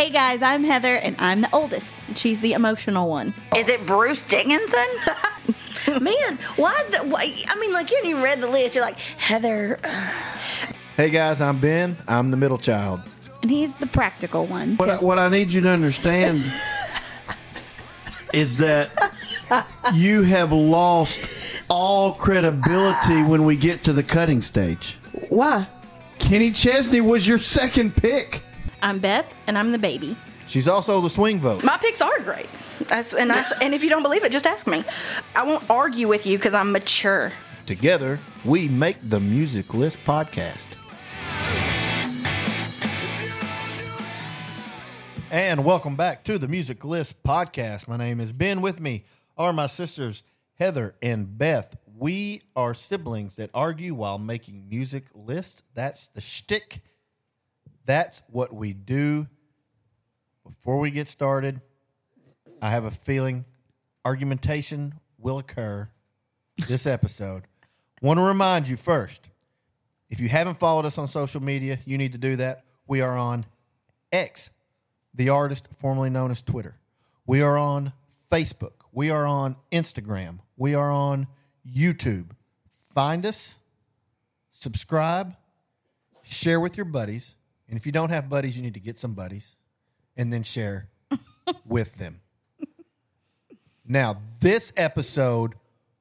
Hey guys, I'm Heather, and I'm the oldest. She's the emotional one. Is it Bruce Dickinson? Man, why? I mean, like, you hadn't even read the list. You're like, Heather. Hey guys, I'm Ben. I'm the middle child. And he's the practical one. What I need you to understand is that you have lost all credibility when we get to the cutting stage. Why? Kenny Chesney was your second pick. I'm Beth, and I'm the baby. She's also the swing vote. My picks are great. And if you don't believe it, just ask me. I won't argue with you because I'm mature. Together, we make the Music List podcast. And welcome back to the Music List podcast. My name is Ben. With me are my sisters, Heather and Beth. We are siblings that argue while making music lists. That's the shtick. That's what we do. Before we get started, I have a feeling argumentation will occur this episode. Want to remind you first, if you haven't followed us on social media, you need to do that. We are on X, the artist formerly known as Twitter. We are on Facebook. We are on Instagram. We are on YouTube. Find us, subscribe, share with your buddies. And if you don't have buddies, you need to get some buddies and then share with them. Now, this episode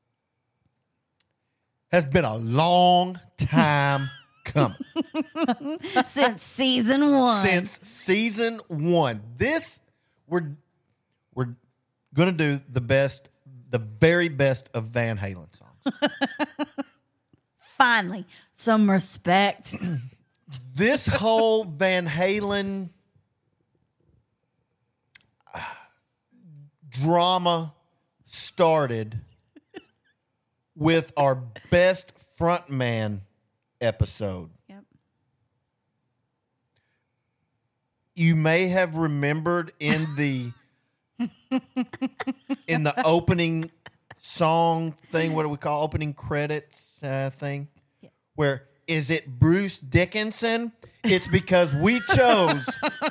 has been a long time coming. Since season one. Since season one. This, we're going to do the very best of Van Halen songs. Finally, some respect. This whole Van Halen drama started with our best frontman episode. Yep. You may have remembered in the opening song thing, what do we call opening credits thing? Yeah. Where is it Bruce Dickinson? It's because we chose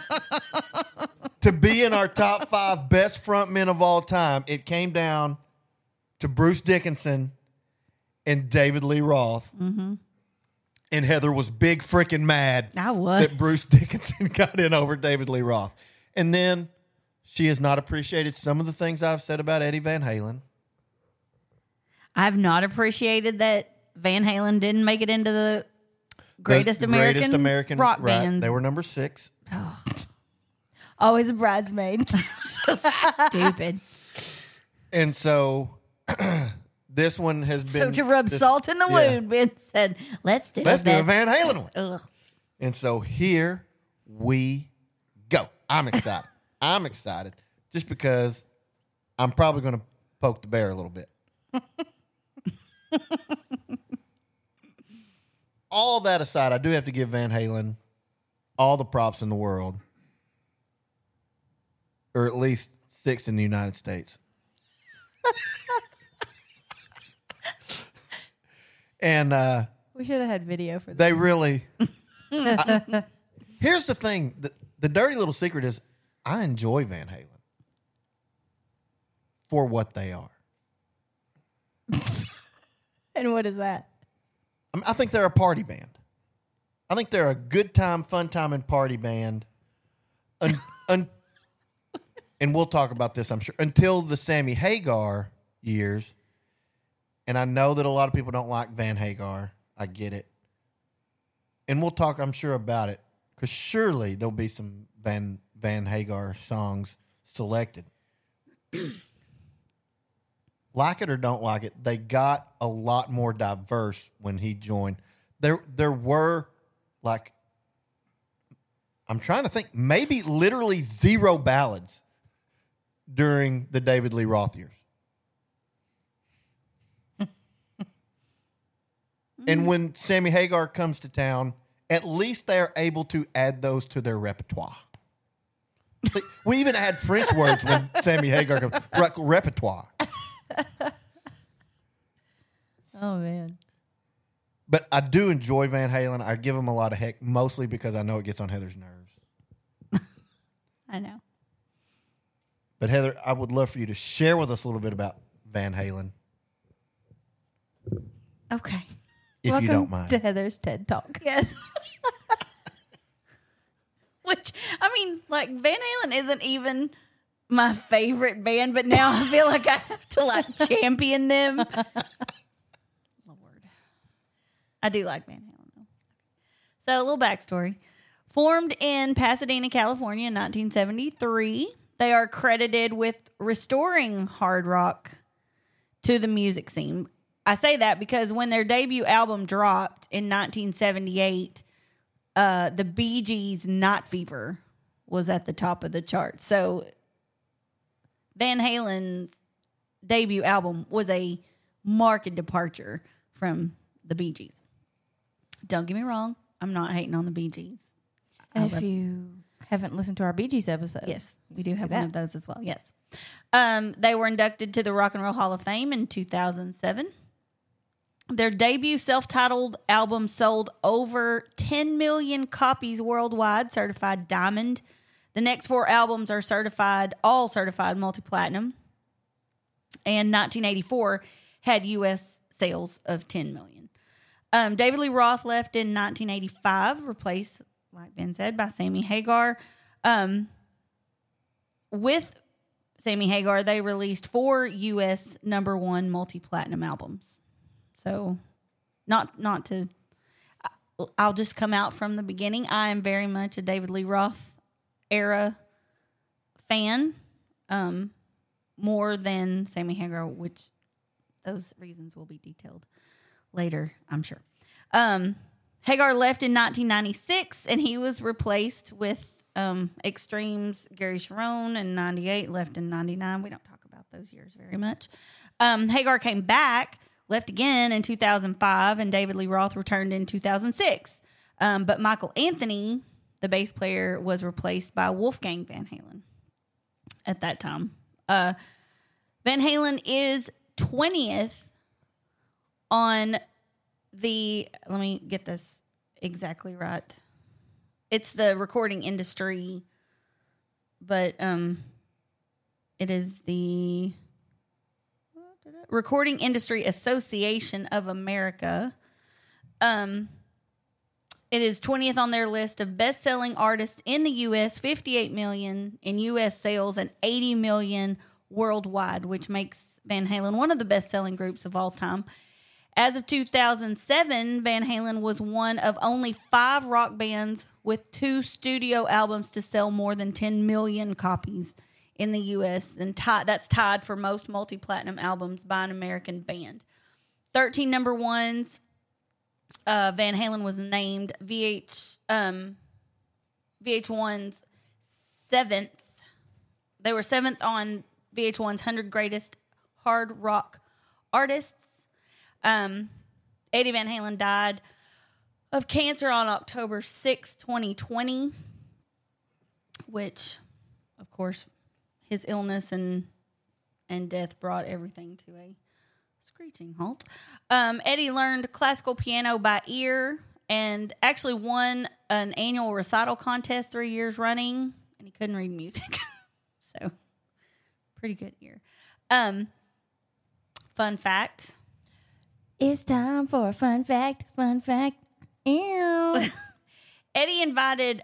to be in our top 5 best frontmen of all time. It came down to Bruce Dickinson and David Lee Roth. Mm-hmm. And Heather was big freaking mad I was. that Bruce Dickinson got in over David Lee Roth. And then she has not appreciated some of the things I've said about Eddie Van Halen. I've not appreciated that Van Halen didn't make it into the greatest American rock right, bands. They were number 6. Always a bridesmaid. So stupid. And so this one has been... So to rub salt in the wound, Ben said, let's do a Van Van Halen one. Ugh. And so here we go. I'm excited. I'm excited just because I'm probably going to poke the bear a little bit. All that aside, I do have to give Van Halen all the props in the world, or at least 6 in the United States. And We should have had video for that. they really... here's the thing. The dirty little secret is I enjoy Van Halen for what they are. And what is that? I think they're a party band. I think they're a good time, fun time, and party band. And we'll talk about this, I'm sure, until the Sammy Hagar years. And I know that a lot of people don't like Van Hagar. I get it. And we'll talk, I'm sure, about it. Because surely there'll be some Van Hagar songs selected. Like it or don't like it, they got a lot more diverse when he joined. There were, like, I'm trying to think, maybe literally 0 ballads during the David Lee Roth years. And when Sammy Hagar comes to town, at least they're able to add those to their repertoire. We even add French words when Sammy Hagar comes. Repertoire. Oh, man. But I do enjoy Van Halen. I give him a lot of heck, mostly because I know it gets on Heather's nerves. I know. But Heather, I would love for you to share with us a little bit about Van Halen, Okay. if Welcome you don't mind. to Heather's TED Talk. Yes. Which, I mean, like, Van Halen isn't even my favorite band, but now I feel like I have to, like, champion them. Lord. I do like Van Halen, though. So, a little backstory. Formed in Pasadena, California in 1973, they are credited with restoring hard rock to the music scene. I say that because when their debut album dropped in 1978, the Bee Gees' Night Fever was at the top of the chart. So Van Halen's debut album was a marked departure from the Bee Gees. Don't get me wrong. I'm not hating on the Bee Gees. And if you haven't listened to our Bee Gees episode. Yes, we do have that. one of those as well. Yes. They were inducted to the Rock and Roll Hall of Fame in 2007. Their debut self-titled album sold over 10 million copies worldwide, certified diamond. The next 4 albums are all certified multi-platinum. And 1984 had U.S. sales of 10 million. David Lee Roth left in 1985, replaced, like Ben said, by Sammy Hagar. With Sammy Hagar, they released 4 U.S. #1 multi-platinum albums. So, not to, I'll just come out from the beginning. I am very much a David Lee Roth era fan, more than Sammy Hagar, which those reasons will be detailed later, I'm sure. Hagar left in 1996, and he was replaced with Extreme's Gary Sharon in 98, left in 99. We don't talk about those years very much. Hagar came back, left again in 2005, and David Lee Roth returned in 2006. But Michael Anthony, the bass player, was replaced by Wolfgang Van Halen at that time. Van Halen is 20th on the, let me get this exactly right. It's the recording industry, but it is the Recording Industry Association of America. It is 20th on their list of best-selling artists in the U.S., 58 million in U.S. sales and 80 million worldwide, which makes Van Halen one of the best-selling groups of all time. As of 2007, Van Halen was one of only 5 rock bands with 2 studio albums to sell more than 10 million copies in the U.S., and that's tied for most multi-platinum albums by an American band. 13 #1s. Van Halen was named VH1's 7th. They were 7th on VH1's 100 Greatest Hard Rock Artists. Eddie Van Halen died of cancer on October 6, 2020, which, of course, his illness and death brought everything to a screeching halt. Eddie learned classical piano by ear and actually won an annual recital contest 3 years running, and he couldn't read music. So, pretty good ear. Fun fact. It's time for a fun fact. Fun fact. Ew. Eddie invited,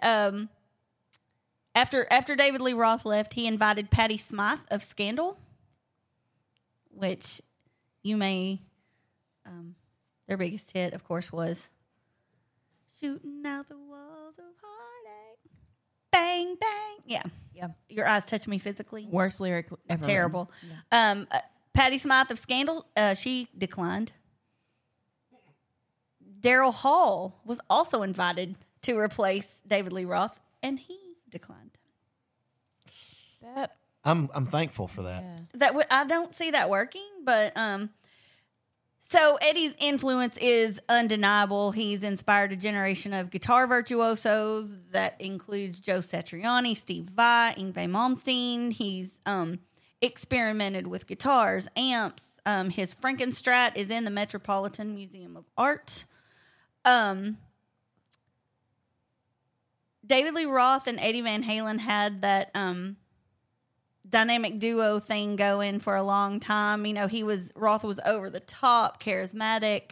after David Lee Roth left, he invited Patti Smythe of Scandal, which you may, their biggest hit, of course, was Shooting Out the Walls of Heartache. Bang, bang. Yeah. Yeah. Your Eyes Touch Me Physically. Worst lyric ever. Terrible. Yeah. Patti Smythe of Scandal, she declined. Daryl Hall was also invited to replace David Lee Roth, and he declined. That. I'm thankful for that. Yeah. I don't see that working, but so Eddie's influence is undeniable. He's inspired a generation of guitar virtuosos that includes Joe Satriani, Steve Vai, Yngwie Malmsteen. He's experimented with guitars, amps. His Frankenstrat is in the Metropolitan Museum of Art. David Lee Roth and Eddie Van Halen had that dynamic duo thing going for a long time. You know, Roth was over the top, charismatic,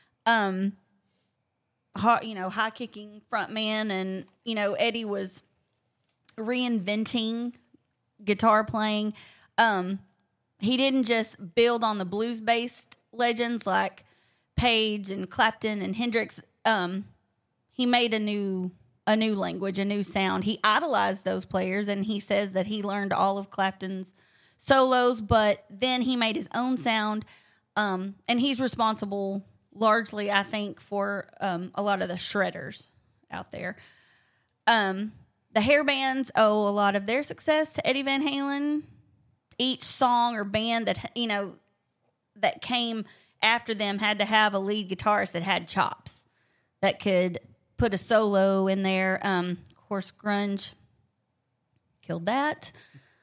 high kicking frontman, and Eddie was reinventing guitar playing. He didn't just build on the blues based legends like Page and Clapton and Hendrix. He made a new language, a new sound. He idolized those players, and he says that he learned all of Clapton's solos, but then he made his own sound, and he's responsible largely, I think, for a lot of the shredders out there. The hair bands owe a lot of their success to Eddie Van Halen. Each song or band that came after them had to have a lead guitarist that had chops, that could put a solo in there. Of course, grunge killed that.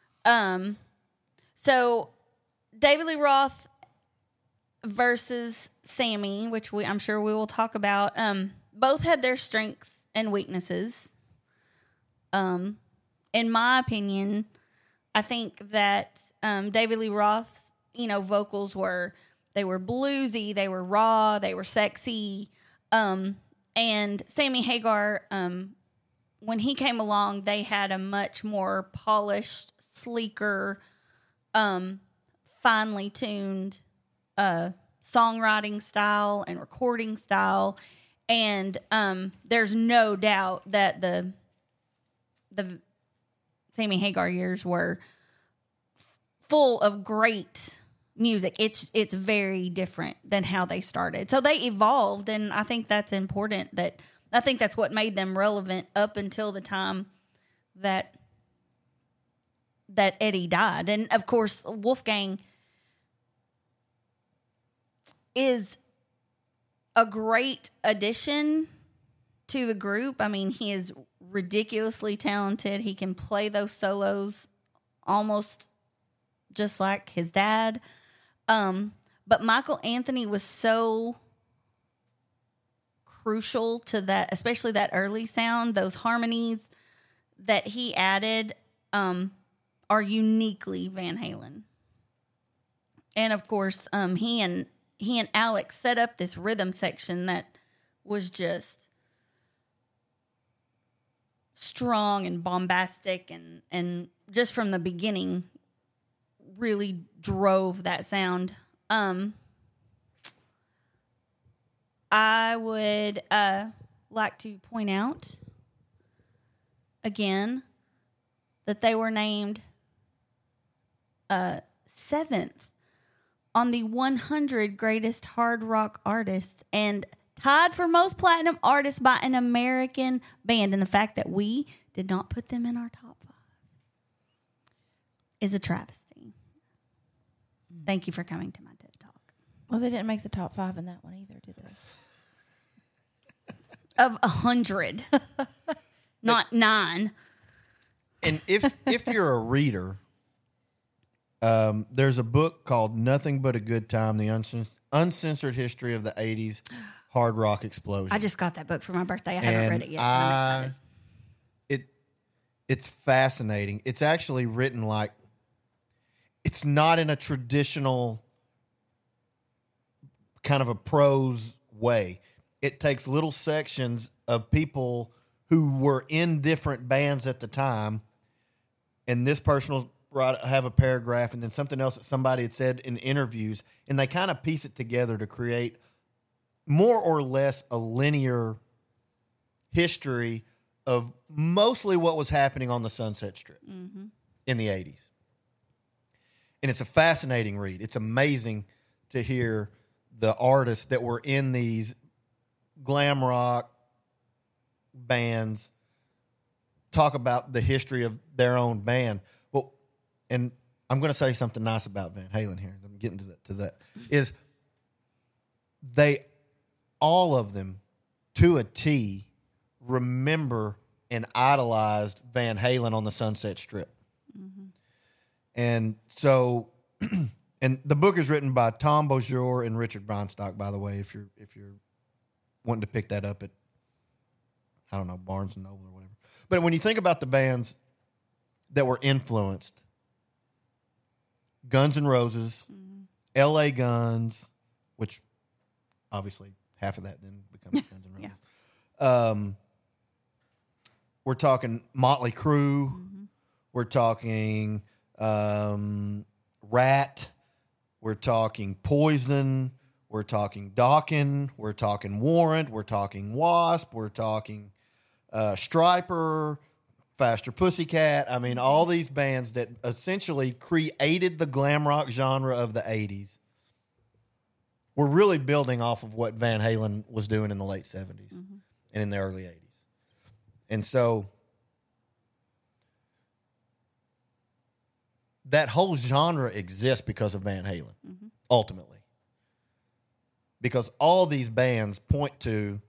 So David Lee Roth versus Sammy, which I'm sure we will talk about, both had their strengths and weaknesses. In my opinion, I think that David Lee Roth's, vocals were bluesy, they were raw, they were sexy. And Sammy Hagar, when he came along, they had a much more polished, sleeker, finely tuned songwriting style and recording style. And there's no doubt that the Sammy Hagar years were full of great music. It's very different than how they started. So they evolved, and I think that's important. I think that's what made them relevant up until the time that Eddie died. And of course, Wolfgang is a great addition to the group. I mean, he is ridiculously talented. He can play those solos almost just like his dad. But Michael Anthony was so crucial to that, especially that early sound. Those harmonies that he added are uniquely Van Halen. And of course, he and Alex set up this rhythm section that was just strong and bombastic, and just from the beginning really drove that sound. I would like to point out again that they were named 7th on the 100 greatest hard rock artists and tied for most platinum artists by an American band. And the fact that we did not put them in our top 5 is a travesty. Thank you for coming to my TED Talk. Well, they didn't make the top 5 in that one either, did they? Of 100, not 9. And if you're a reader, there's a book called Nothing But a Good Time, the uncensored history of the 80s hard rock explosion. I just got that book for my birthday. I haven't read it yet. I'm excited. It's fascinating. It's actually written like, it's not in a traditional kind of a prose way. It takes little sections of people who were in different bands at the time, and this person will have a paragraph and then something else that somebody had said in interviews, and they kind of piece it together to create more or less a linear history of mostly what was happening on the Sunset Strip in the 80s. And it's a fascinating read. It's amazing to hear the artists that were in these glam rock bands talk about the history of their own band. Well, and I'm going to say something nice about Van Halen here. I'm getting to that. Is they, all of them, to a T, remember and idolized Van Halen on the Sunset Strip. And so, and the book is written by Tom Beaujour and Richard Breinstock, by the way, if you're wanting to pick that up I don't know, Barnes and Noble or whatever. But when you think about the bands that were influenced, Guns N' Roses, L.A. Guns, which obviously half of that then becomes Guns N' Roses. Yeah. We're talking Motley Crue. We're talking Rat. We're talking Poison. We're talking Dokken. We're talking Warrant. We're talking Wasp. We're talking Stryper, Faster Pussycat. I mean, all these bands that essentially created the glam rock genre of the 80s were really building off of what Van Halen was doing in the late 70s and in the early 80s. And so that whole genre exists because of Van Halen, ultimately. Because all these bands point to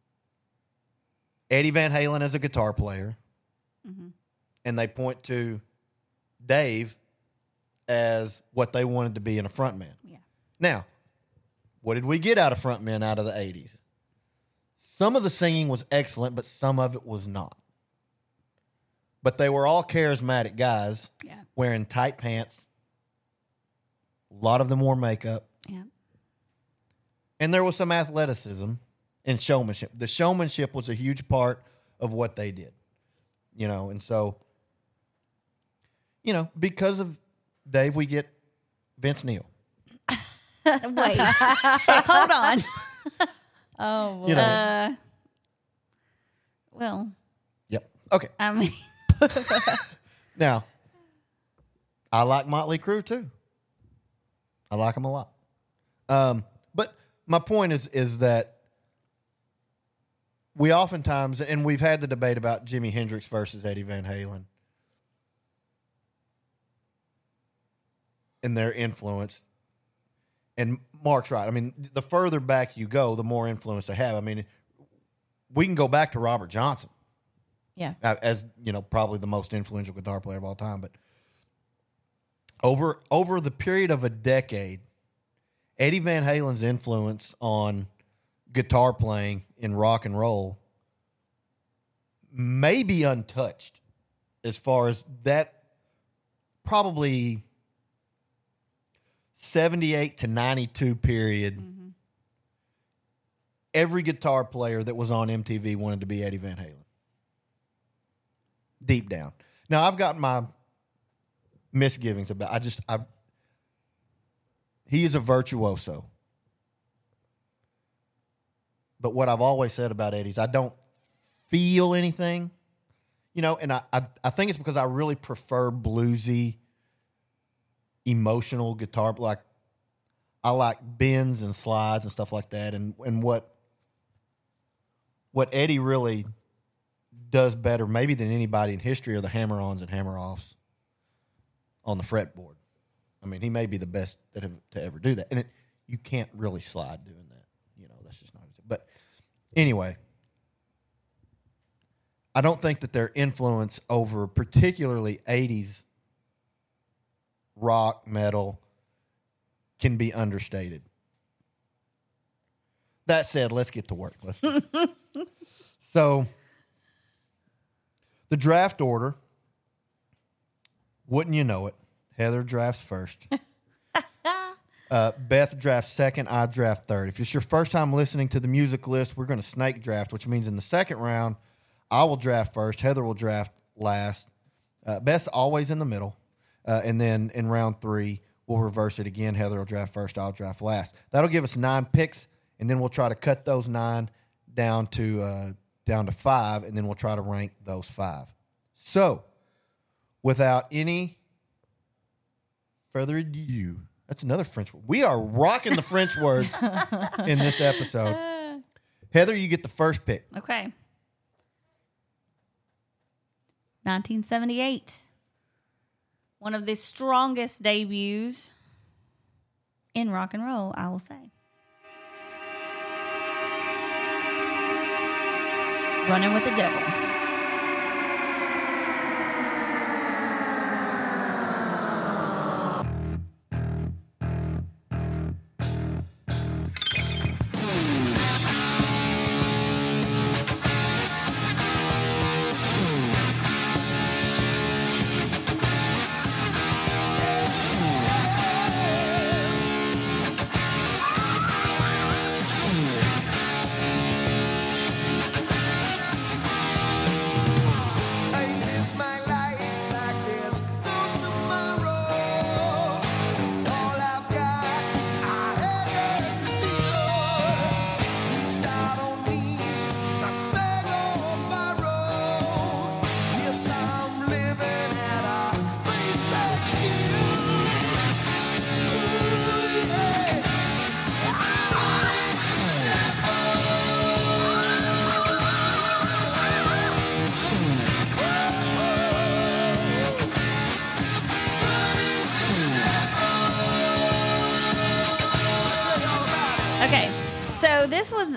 Eddie Van Halen as a guitar player, and they point to Dave as what they wanted to be in a frontman. Yeah. Now, what did we get out of frontmen out of the 80s? Some of the singing was excellent, but some of it was not. But they were all charismatic guys wearing tight pants. A lot of them wore makeup. Yeah. And there was some athleticism and showmanship. The showmanship was a huge part of what they did. You know, and so, you know, because of Dave, we get Vince Neil. Wait. Hold on. Oh, boy. You know. Well, Yep. Okay. I mean, Now, I like Motley Crue too. I like them a lot. But my point is that we oftentimes, and we've had the debate about Jimi Hendrix versus Eddie Van Halen and their influence. And Mark's right. I mean, the further back you go, the more influence they have. I mean, we can go back to Robert Johnson. Yeah. As, you know, probably the most influential guitar player of all time. But over the period of a decade, Eddie Van Halen's influence on guitar playing in rock and roll may be untouched as far as that probably 78 to 92 period. Every guitar player that was on MTV wanted to be Eddie Van Halen. Deep down. Now, I've got my misgivings about he is a virtuoso. But what I've always said about Eddie is I don't feel anything. You know, and I think it's because I really prefer bluesy, emotional guitar. Like, I like bends and slides and stuff like that. And what Eddie really does better maybe than anybody in history are the hammer-ons and hammer-offs on the fretboard. I mean, he may be the best to ever do that. And you can't really slide doing that. You know, that's just not it. But anyway, I don't think that their influence over particularly 80s rock, metal can be understated. That said, let's get to work. So, the draft order, wouldn't you know it, Heather drafts first. Beth drafts second. I draft third. If it's your first time listening to the music list, we're going to snake draft, which means in the second round, I will draft first. Heather will draft last. Beth's always in the middle. And then in round 3, we'll reverse it again. Heather will draft first. I'll draft last. That'll give us 9 picks, and then we'll try to cut those 9 down to 5, and then we'll try to rank those 5. So, without any further ado, that's another French word. We are rocking the French words in this episode. Heather, you get the first pick. okay. 1978. One of the strongest debuts in rock and roll, I will say. Running with the Devil. this was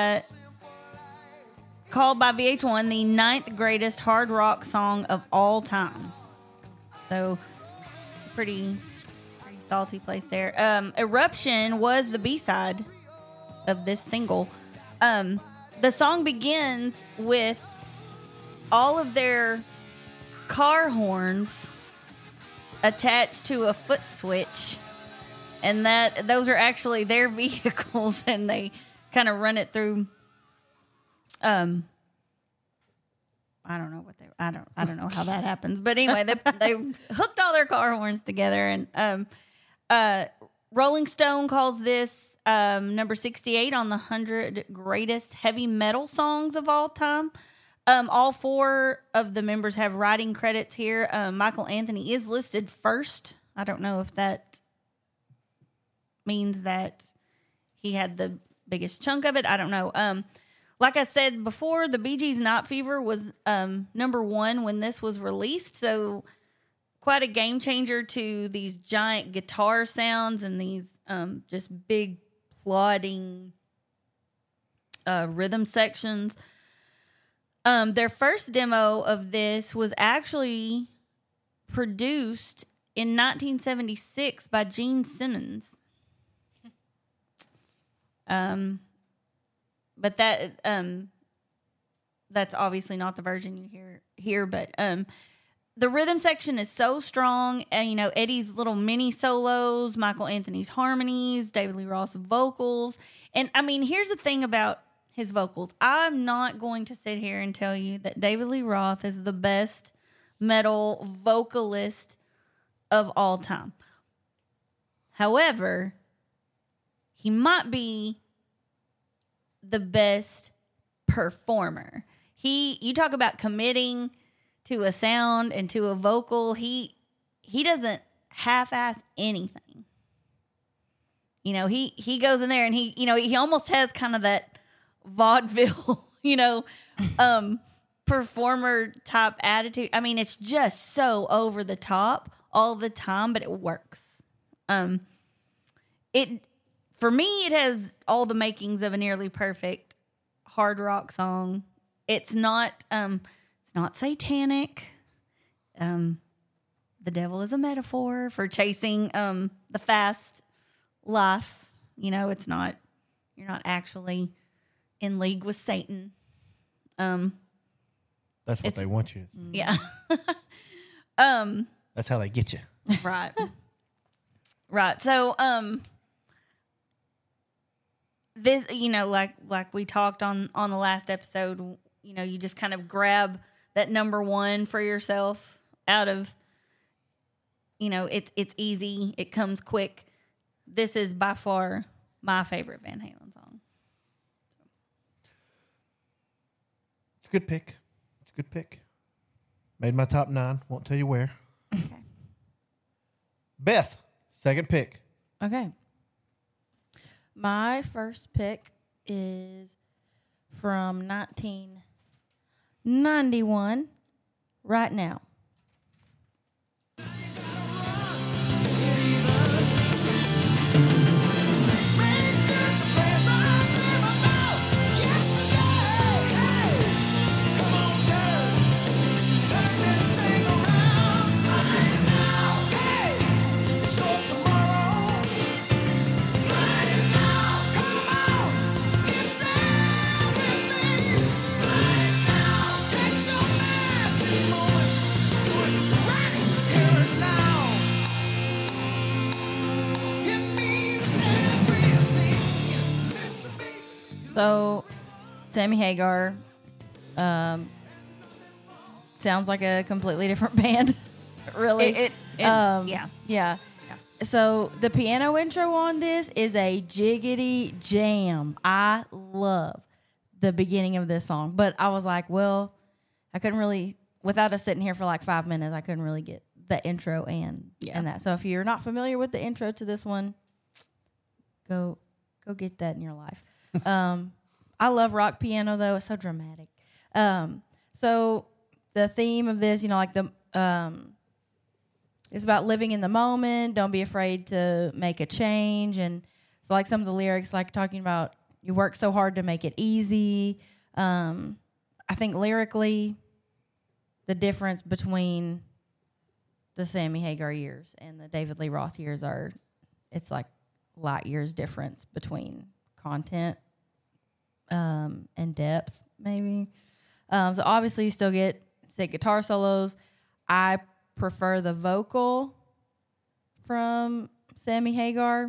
called by VH1 the 9th greatest hard rock song of all time. So it's a pretty salty place there. Eruption was the B-side of this single. The song begins with all of their car horns attached to a foot switch, and those are actually their vehicles, and they kind of run it through. I don't know what I don't know how that happens, but anyway, they hooked all their car horns together, and Rolling Stone calls this number 68 on the 100 greatest heavy metal songs of all time. All 4 of the members have writing credits here. Michael Anthony is listed first. I don't know if that means that he had the biggest chunk of it. I don't know. Like I said before, the Bee Gees' Night Fever was number 1 when this was released. So quite a game changer to these giant guitar sounds and these just big plodding rhythm sections. Their first demo of this was actually produced in 1976 by Gene Simmons. But that's obviously not the version you hear here. But the rhythm section is so strong. Eddie's little mini solos, Michael Anthony's harmonies, David Lee Roth's vocals. And I mean, here's the thing about his vocals. I'm not going to sit here and tell you that David Lee Roth is the best metal vocalist of all time. However, he might be the best performer. You talk about committing to a sound and to a vocal. He doesn't half-ass anything. He goes in there and he almost has kind of that vaudeville, performer type attitude. I mean, it's just so over the top all the time, but it works. For me, it has all the makings of a nearly perfect hard rock song. It's not satanic. The devil is a metaphor for chasing the fast life. It's not. You're not actually in league with Satan. That's what they want you to think. Yeah. That's how they get you. Right. Right. So, this, like we talked on the last episode, you just kind of grab that number 1 for yourself out of, it's easy. It comes quick. This is by far my favorite Van Halen song. It's a good pick. Made my top 9. Won't tell you where. Okay. Beth, second pick. Okay. My first pick is from 1991, Right Now. So, Sammy Hagar sounds like a completely different band. Really. Yeah. Yeah. So, the piano intro on this is a jiggity jam. I love the beginning of this song. But I was like, well, I couldn't really, without us sitting here for like 5 minutes, I couldn't really get the intro and that. So, if you're not familiar with the intro to this one, go get that in your life. I love rock piano though; it's so dramatic. So the theme of this, like the it's about living in the moment. Don't be afraid to make a change, and so like some of the lyrics, like talking about You work so hard to make it easy. I think lyrically, the difference between the Sammy Hagar years and the David Lee Roth years it's like light years difference between content and depth, maybe. So obviously you still get sick guitar solos. I prefer the vocal from Sammy Hagar.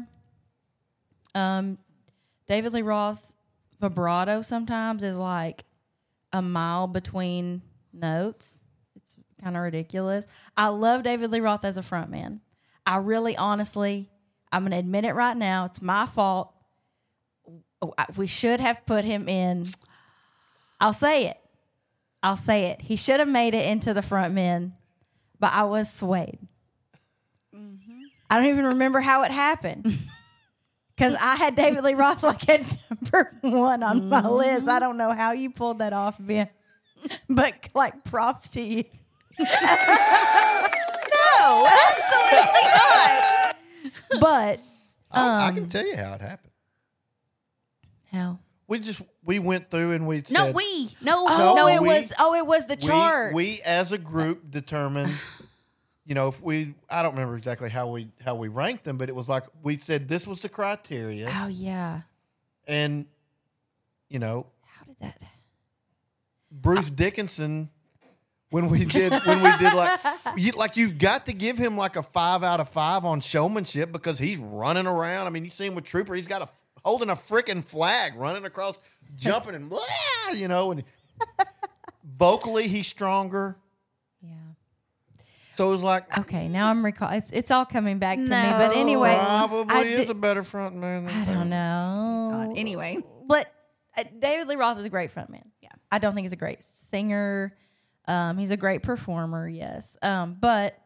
David Lee Roth's vibrato sometimes is like a mile between notes. It's kind of ridiculous. I love David Lee Roth as a frontman. I really, honestly, I'm going to admit it right now. It's my fault. We should have put him in. I'll say it. He should have made it into the frontman, but I was swayed. Mm-hmm. I don't even remember how it happened. Because I had David Lee Roth like at number 1 on my list. I don't know how you pulled that off, Ben. But like props to you. No, absolutely not. But I can tell you how it happened. how? We went through and we No, said, It was the chart. We as a group determined, I don't remember exactly how we ranked them, but it was like we said this was the criteria, Oh yeah. and How did that? Bruce Dickinson. When we did like you've got to give him like a 5 out of 5 on showmanship because he's running around. I mean, you see him with Trooper, he's got holding a freaking flag, running across, jumping and blah, and vocally he's stronger. Yeah. So it was like, Okay, now I'm it's all coming back to me. But anyway, probably is a better front man than I don't know. Anyway, But David Lee Roth is a great frontman. Yeah, I don't think he's a great singer. He's a great performer, yes. But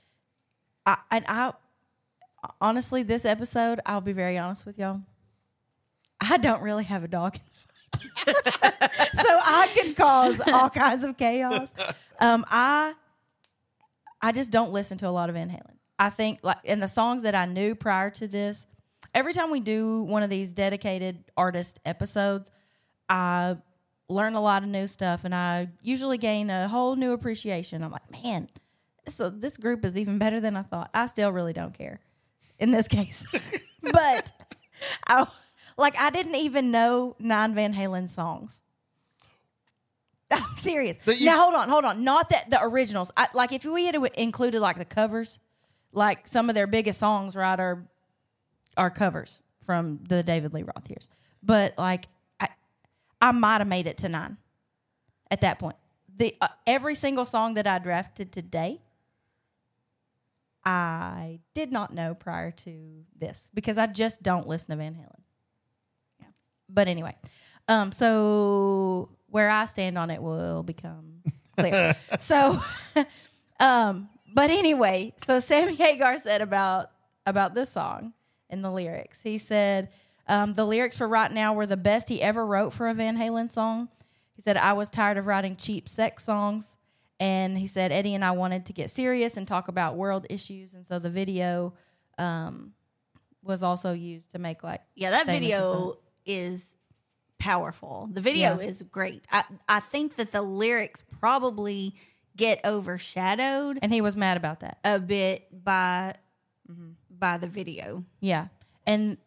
I honestly, this episode, I'll be very honest with y'all. I don't really have a dog in the fight, so I can cause all kinds of chaos. I just don't listen to a lot of Van Halen. I think like in the songs that I knew prior to this, every time we do one of these dedicated artist episodes, I learn a lot of new stuff, and I usually gain a whole new appreciation. I'm like, man, this group is even better than I thought. I still really don't care in this case. But I didn't even know 9 Van Halen songs. I'm serious. Now, hold on. Not that the originals. Like, if we had included, like, the covers, like, some of their biggest songs, right, are covers from the David Lee Roth years. But, like, I might have made it to 9 at that point. Every single song that I drafted today, I did not know prior to this because I just don't listen to Van Halen. Yeah. But anyway, so where I stand on it will become clear. So, but anyway, so Sammy Hagar said about this song in the lyrics. He said, the lyrics for Right Now were the best he ever wrote for a Van Halen song. He said, I was tired of writing cheap sex songs. And he said, Eddie and I wanted to get serious and talk about world issues. And so the video was also used to make like... Yeah, that video is powerful. The video is great. I think that the lyrics probably get overshadowed. And he was mad about that. A bit by the video. Yeah. And...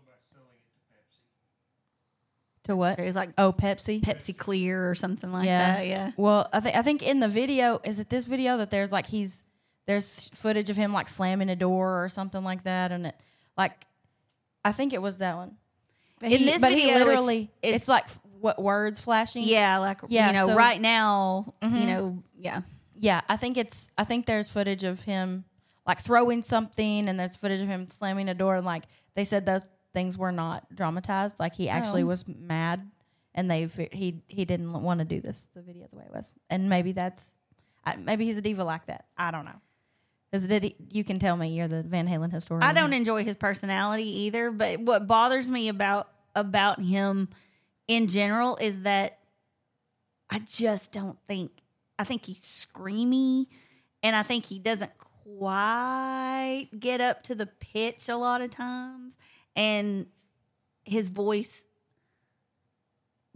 To what? It's like Pepsi, Pepsi Clear or something like that. Yeah. Well, I think in the video, is it this video that there's like there's footage of him like slamming a door or something like that, and I think it was that one. In this video, he literally, it's like what words flashing. Yeah, like so, right now, yeah. Yeah, I think there's footage of him like throwing something, and there's footage of him slamming a door, and like they said those things were not dramatized. Like he actually was mad, and he didn't want to do the video the way it was. And maybe maybe he's a diva like that. I don't know. You can tell me, you're the Van Halen historian. I don't enjoy his personality either, but what bothers me about him in general is that I just don't think. I think he's screamy, and I think he doesn't quite get up to the pitch a lot of times. And his voice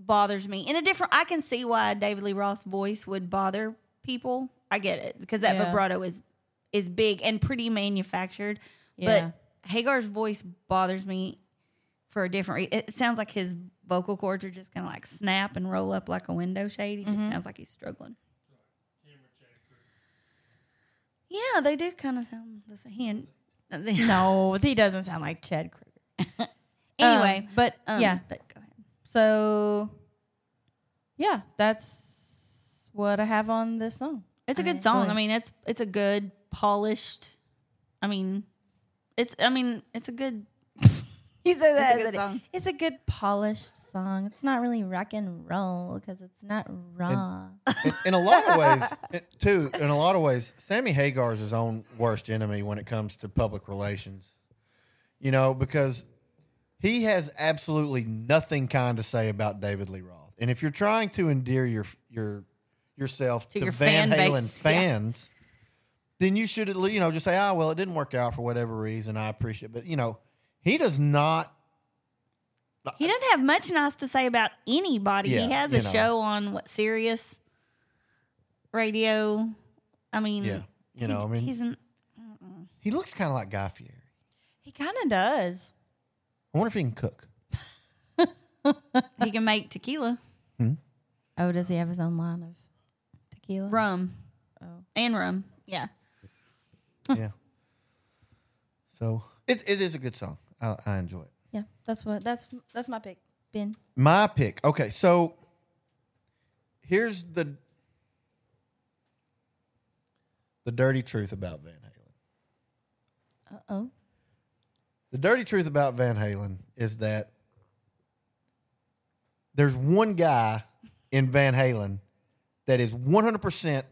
bothers me in a different. I can see why David Lee Roth's voice would bother people. I get it because that vibrato is big and pretty manufactured. Yeah. But Hagar's voice bothers me for a different reason. It sounds like his vocal cords are just gonna like snap and roll up like a window shade. He just sounds like he's struggling. Yeah, they do kind of sound the same. No, he doesn't sound like Chad Kroeger. Anyway, but yeah. But go ahead. So, yeah, that's what I have on this song. It's a good song. I mean, it's a good polished. I mean, it's a good. He said that. It's a good song. It's a good polished song. It's not really rock and roll because it's not raw. In a lot of ways, too. In a lot of ways, Sammy Hagar is his own worst enemy when it comes to public relations. You know, because he has absolutely nothing kind to say about David Lee Roth, and if you're trying to endear yourself to your Van fan Halen base, fans, then you should just say, well, it didn't work out for whatever reason. I appreciate it. But, he does not. He doesn't have much nice to say about anybody. Yeah, he has a show on Sirius radio. I mean, he looks kind of like Guy Fieri. He kind of does. I wonder if he can cook. he can make tequila, Oh, does he have his own line of tequila? rum, and rum. Yeah. Yeah. So it is a good song. I enjoy it. Yeah, that's my pick, Ben. My pick. Okay, so here's the dirty truth about Van Halen. Uh-oh. The dirty truth about Van Halen is that there's one guy in Van Halen that is 100%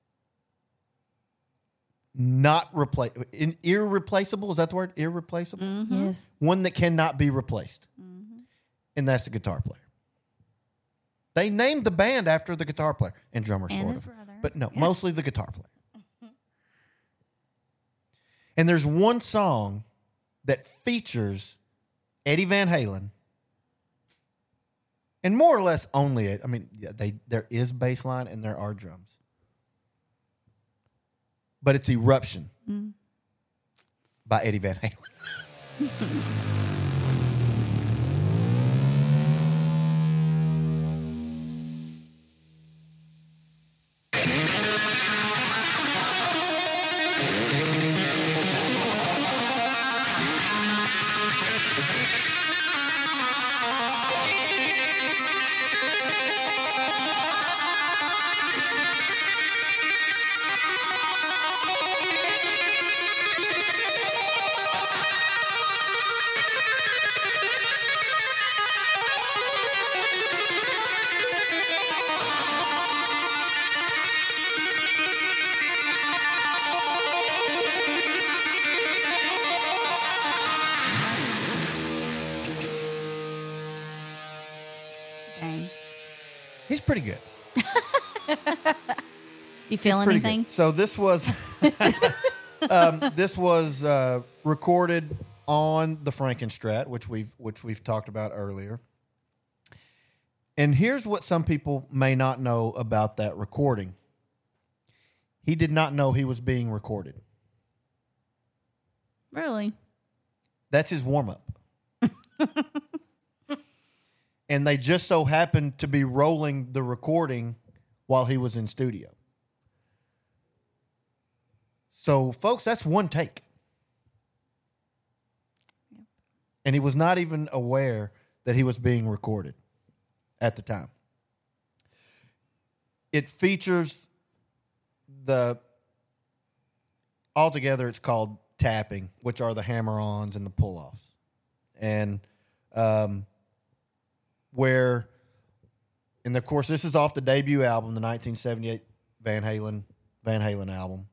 not irreplaceable. Is that the word? Irreplaceable? Mm-hmm. Yes. One that cannot be replaced. And that's the guitar player. They named the band after the guitar player and drummer, And sort his of. brother. But no, Yeah. mostly the guitar player. And there's one song that features Eddie Van Halen. And more or less only it. I mean, there is bass line and there are drums. But it's Eruption by Eddie Van Halen. Dang. He's pretty good. You feel Pretty anything? good. So this was recorded on the Frankenstrat, which we've talked about earlier. And here's what some people may not know about that recording. He did not know he was being recorded. Really? That's his warm-up. And they just so happened to be rolling the recording while he was in studio. So, folks, that's one take. And he was not even aware that he was being recorded at the time. It features altogether it's called tapping, which are the hammer-ons and the pull-offs. And and of course, this is off the debut album, the 1978 Van Halen album.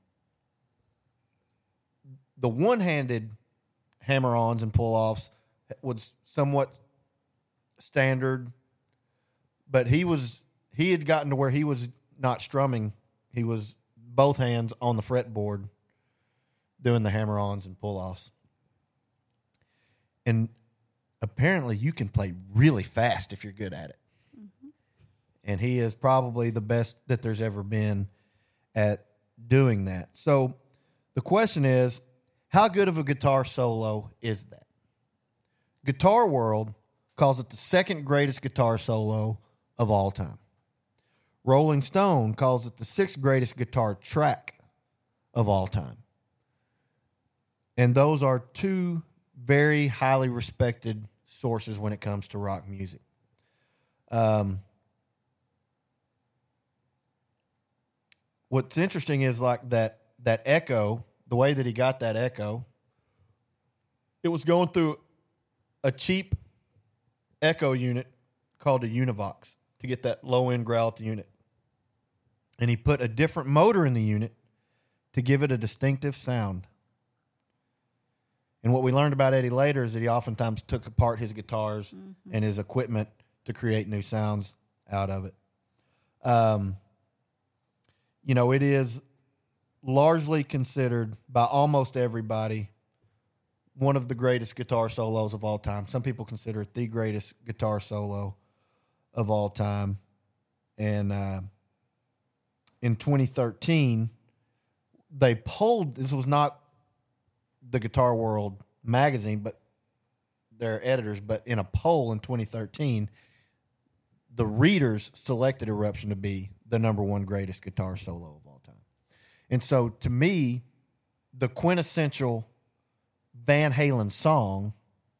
The one-handed hammer-ons and pull-offs was somewhat standard, but he had gotten to where he was not strumming. He was both hands on the fretboard doing the hammer-ons and pull-offs. And apparently you can play really fast if you're good at it. And he is probably the best that there's ever been at doing that. So the question is, how good of a guitar solo is that? Guitar World calls it the second greatest guitar solo of all time. Rolling Stone calls it the sixth greatest guitar track of all time. And those are two very highly respected sources when it comes to rock music. What's interesting is like that echo, the way that he got that echo, it was going through a cheap echo unit called a Univox to get that low-end growl at the unit. And he put a different motor in the unit to give it a distinctive sound. And what we learned about Eddie later is that he oftentimes took apart his guitars and his equipment to create new sounds out of it. It is largely considered by almost everybody one of the greatest guitar solos of all time. Some people consider it the greatest guitar solo of all time. And in 2013, they polled, this was not the Guitar World magazine, but their editors, but in a poll in 2013, the readers selected Eruption to be the number one greatest guitar solo of all time. And so to me, the quintessential Van Halen song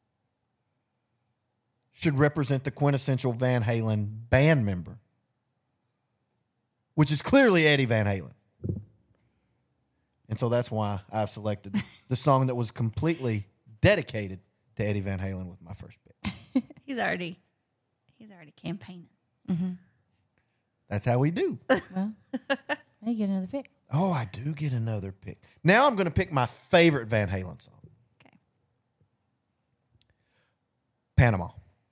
should represent the quintessential Van Halen band member, which is clearly Eddie Van Halen. And so that's why I've selected the song that was completely dedicated to Eddie Van Halen with my first pick. He's already campaigning. Mm-hmm. That's how we do. Well, now you get another pick. Oh, I do get another pick. Now I'm going to pick my favorite Van Halen song. Okay. Panama.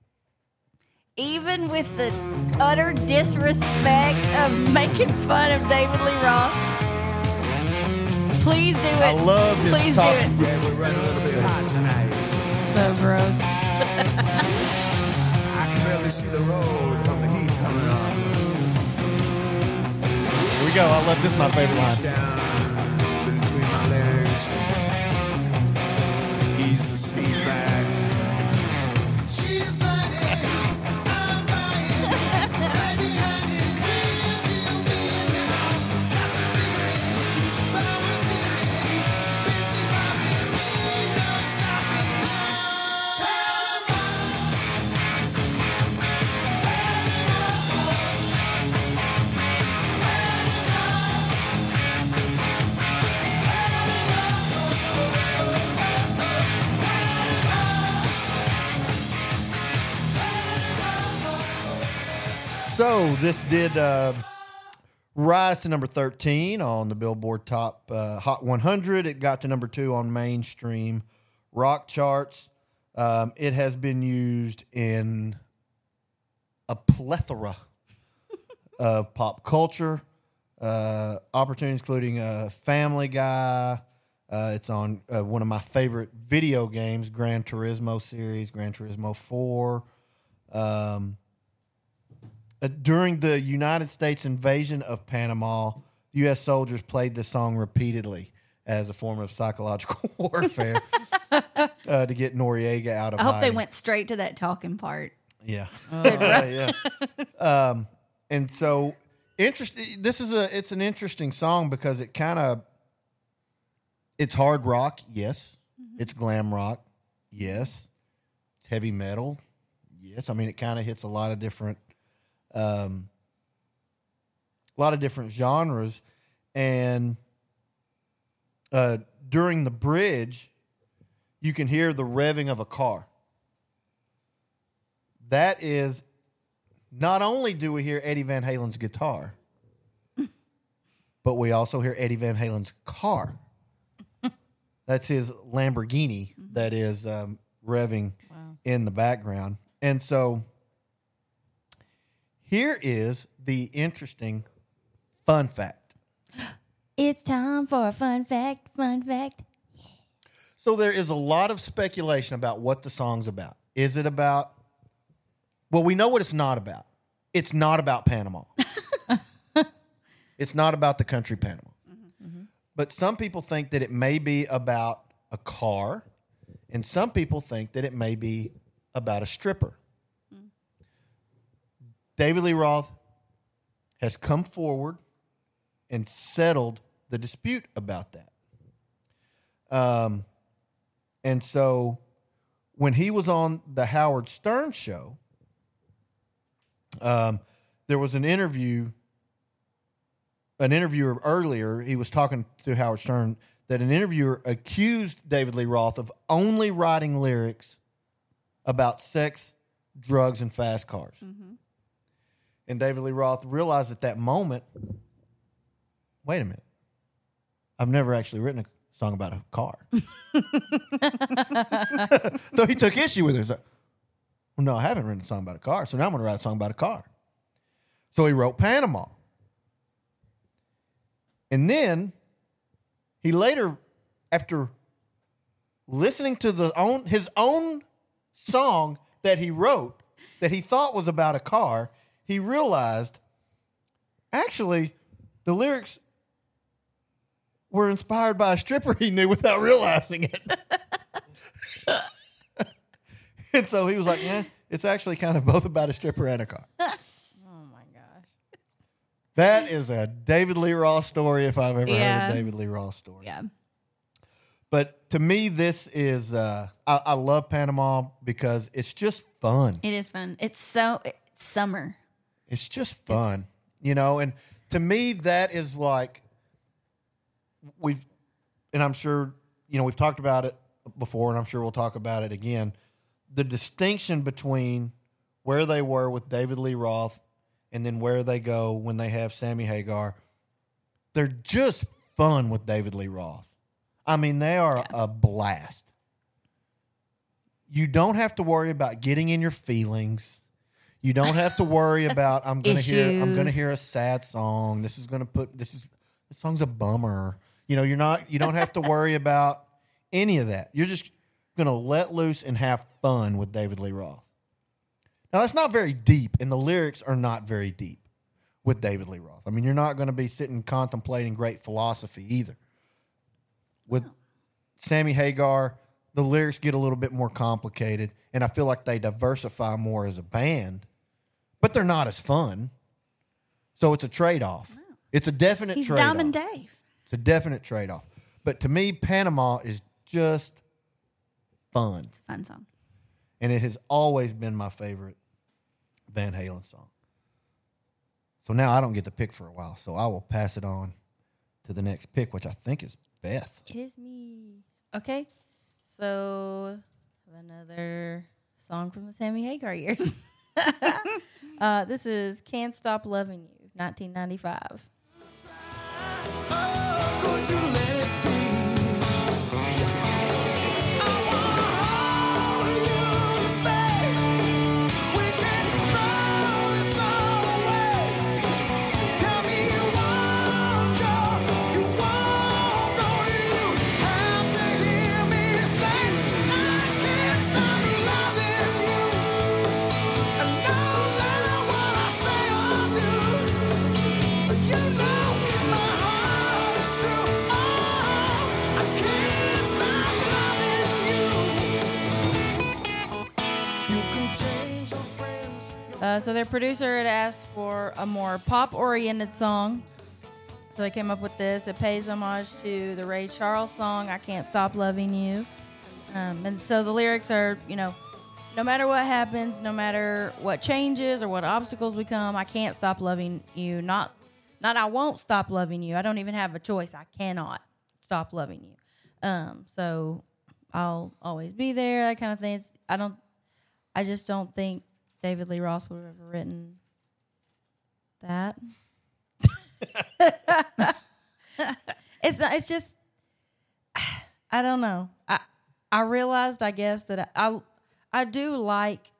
Even with the utter disrespect of making fun of David Lee Roth, please do it. I love his Please talk. do it. Yeah, we're running a little bit hot tonight. So gross. I can barely see the road from the heat coming on. Here we go. I love this. My favorite line. Down between my legs. Ease the seat back. She's lying, I'm lying. Right behind it, but I was busy rhyming. Ain't no stopping now. So this did rise to number 13 on the Billboard Top Hot 100. It got to number 2 on mainstream rock charts. It has been used in a plethora of pop culture opportunities, including Family Guy. It's on one of my favorite video games, Gran Turismo series, Gran Turismo 4. During the United States invasion of Panama, U.S. soldiers played this song repeatedly as a form of psychological warfare to get Noriega out of I hope they hiding. went straight to that talking part. Yeah. Oh. Yeah. And so interesting. It's an interesting song because it's hard rock. Yes. Mm-hmm. It's glam rock. Yes. It's heavy metal. Yes. I mean, it kind of hits a lot of different genres. And during the bridge, you can hear the revving of a car. That is, not only do we hear Eddie Van Halen's guitar, but we also hear Eddie Van Halen's car. That's his Lamborghini that is revving in the background. And so here is the interesting fun fact. It's time for a fun fact. Fun fact. So there is a lot of speculation about what the song's about. Is it about... Well, we know what it's not about. it's not about Panama. It's not about the country Panama. But some people think that it may be about a car, and some people think that it may be about a stripper. David Lee Roth has come forward and settled the dispute about that. And so when he was on the Howard Stern show, there was an interviewer earlier, he was talking to Howard Stern, that an interviewer accused David Lee Roth of only writing lyrics about sex, drugs, and fast cars. And David Lee Roth realized at that moment, wait a minute, I've never actually written a song about a car. So he took issue with it. He's like, well, no, I haven't written a song about a car, so now I'm going to write a song about a car. So he wrote Panama. And then he later, after listening to his own song that he wrote that he thought was about a car, he realized actually the lyrics were inspired by a stripper he knew without realizing it. And so he was like, yeah, it's actually kind of both about a stripper and a car. Oh my gosh. That is a David Lee Roth story if I've ever heard a David Lee Roth story. Yeah. But to me, this is, I love Panama because it's just fun. It is fun. It's summer. It's just fun, and to me, that is like, and I'm sure, we've talked about it before, and I'm sure we'll talk about it again. The distinction between where they were with David Lee Roth and then where they go when they have Sammy Hagar, they're just fun with David Lee Roth. I mean, they are a blast. You don't have to worry about getting in your feelings. You don't have to worry about I'm going to hear a sad song. This song's a bummer. You don't have to worry about any of that. You're just going to let loose and have fun with David Lee Roth. Now, that's not very deep, and the lyrics are not very deep with David Lee Roth. I mean, you're not going to be sitting contemplating great philosophy either. With Sammy Hagar, the lyrics get a little bit more complicated, and I feel like they diversify more as a band, but they're not as fun. So it's a trade-off. No. It's a definite He's trade-off. Diamond Dave. It's a definite trade-off. But to me, Panama is just fun. It's a fun song. And it has always been my favorite Van Halen song. So now I don't get to pick for a while, so I will pass it on to the next pick, which I think is Beth. It is me. Okay. So, another song from the Sammy Hagar years. This is Can't Stop Loving You, 1995. Could you let it be? I wanna hold you and say we can throw this all away. Tell me you won't go, you have to hear me say I can't stop loving you. And no matter what I say or do, you know my heart is true. Oh, I can't stop loving you. You can change your friends. So their producer had asked for a more pop-oriented song. So they came up with this. It pays homage to the Ray Charles song, I Can't Stop Loving You. And so the lyrics are, no matter what happens, no matter what changes or what obstacles we come, I can't stop loving you. Not I won't stop loving you. I don't even have a choice. I cannot stop loving you. So I'll always be there, that kind of thing. I just don't think David Lee Roth would have ever written that. It's just, I don't know. I realized, I guess, that I do like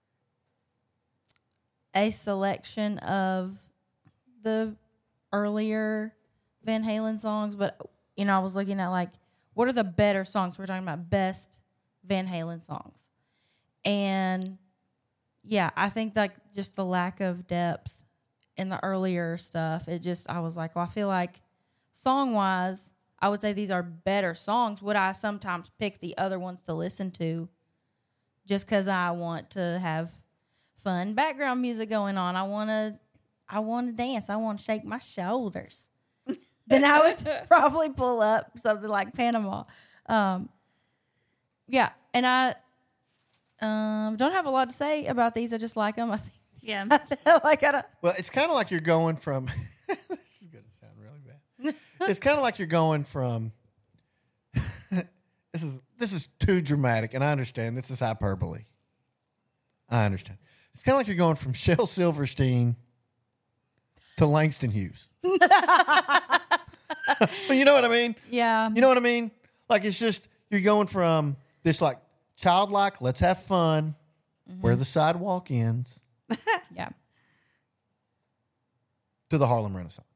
a selection of the earlier Van Halen songs, but I was looking at what are the better songs? We're talking about best Van Halen songs, and yeah, I think like just the lack of depth in the earlier stuff. I was like, well, I feel like song wise, I would say these are better songs. Would I sometimes pick the other ones to listen to just because I want to have fun background music going on? I want to dance. I want to shake my shoulders. Then I would probably pull up something like Panama. Yeah, and I don't have a lot to say about these. I just like them. I think. Yeah. I feel like I don't. Well, it's kind of like you're going from. This is going to sound really bad. It's kind of like you're going from. This is too dramatic, and I understand this is hyperbole. I understand. It's kind of like you're going from Shel Silverstein to Langston Hughes. Well, you know what I mean? Yeah. You know what I mean? Like it's just you're going from this like childlike, let's have fun, where the sidewalk ends, Yeah. to the Harlem Renaissance.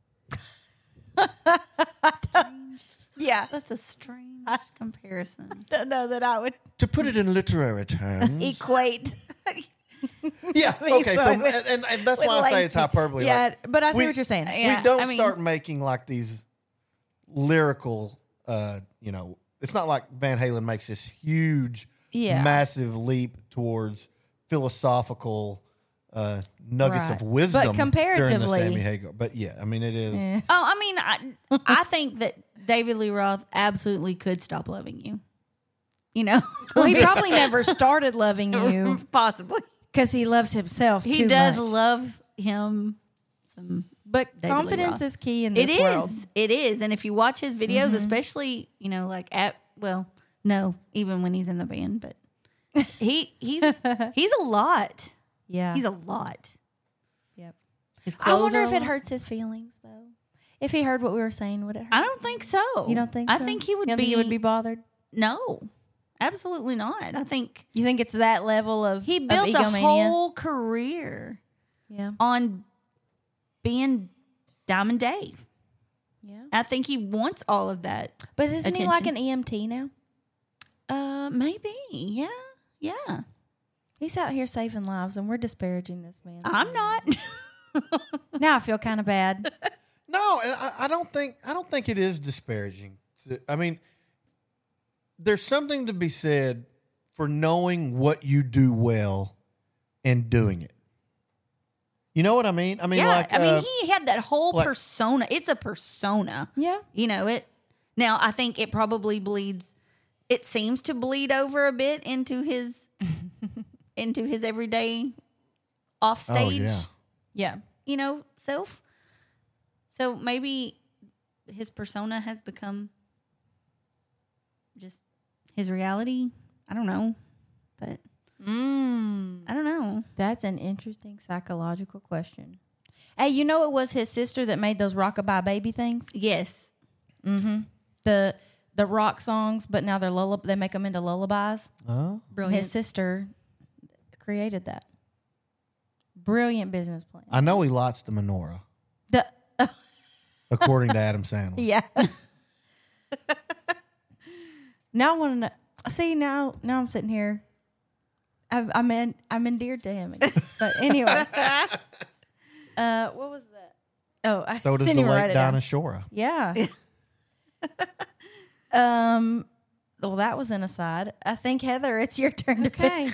Yeah. That's a strange comparison. Don't know that I would To put it in literary terms, equate. yeah. Okay, so and that's why I say it's hyperbole. Yeah, Like, but I see we- what you're saying. Yeah, we don't I mean- start making like these lyrical. It's not like Van Halen makes this huge, Yeah. massive leap towards philosophical nuggets Right. of wisdom. But comparatively- during the Sammy Hagar. But yeah, I mean it is. Eh. Oh, I mean, I think that David Lee Roth absolutely could stop loving you. You know? Well, he probably never started loving you Possibly. because he loves himself. He too does much. love him some. But David Lee confidence Roth. is key in It this is. world. It is. And if you watch his videos, especially, like no, even when he's in the band, but he's a lot. Yeah. He's a lot. Yep. His I clothes wonder are if a it lot. hurts his feelings though. If he heard what we were saying, would it hurt? I don't think so. You don't think so? I think he would You don't be. think he would be bothered. No, absolutely not. I think You think it's that level of he built a egomania? whole career Yeah. on being Diamond Dave. Yeah. I think he wants all of that. But isn't he like an attention. EMT now? Maybe. Yeah. Yeah. He's out here saving lives, and we're disparaging this man. I'm not. Now I feel kind of bad. No, and I don't think it is disparaging. I mean, there's something to be said for knowing what you do well and doing it. You know what I mean? I mean, Yeah. like, I mean, he had that whole like- persona. It's a persona. Yeah. It. Now, I think it probably bleeds. It seems to bleed over a bit into his everyday off oh stage. yeah, Yeah. Self. So maybe his persona has become just his reality. I don't know, but I don't know. That's an interesting psychological question. Hey, it was his sister that made those rockabye baby things? Yes. The rock songs, but now they make them into lullabies. Brilliant. His sister created that. Brilliant business plan. I know he lights the menorah, according to Adam Sandler. Yeah. Now I want to know. See, now I'm sitting here. I'm endeared to him again. But anyway, what was that? Oh, I So does didn't the even write late it down. Dinah Shore. Yeah. Well, that was an aside. I think Heather, it's your turn to pick.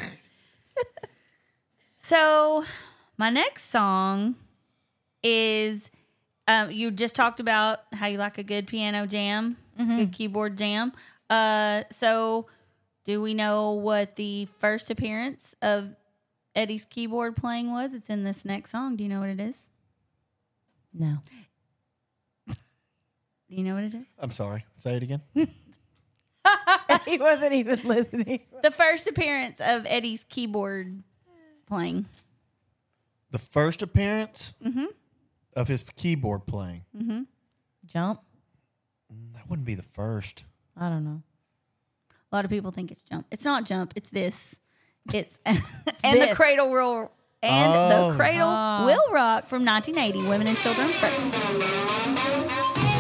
So, my next song is you just talked about how you like a good piano jam, good keyboard jam. So, do we know what the first appearance of Eddie's keyboard playing was? It's in this next song. Do you know what it is? No. Do you know what it is? I'm sorry. Say it again. He wasn't even listening. The first appearance of Eddie's keyboard playing. The first appearance of his keyboard playing. Jump? That wouldn't be the first. I don't know. A lot of people think it's Jump. It's not Jump. It's this. It's and this. the Cradle Will Oh. the Cradle Will Rock from 1980. Women and Children First.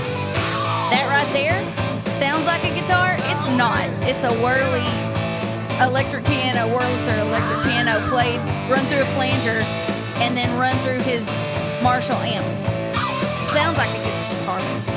That right there sounds like a guitar. It's not. It's a whirly electric piano, Wurlitzer electric piano played, run through a flanger, and then run through his Marshall amp. Sounds like a good guitar riff.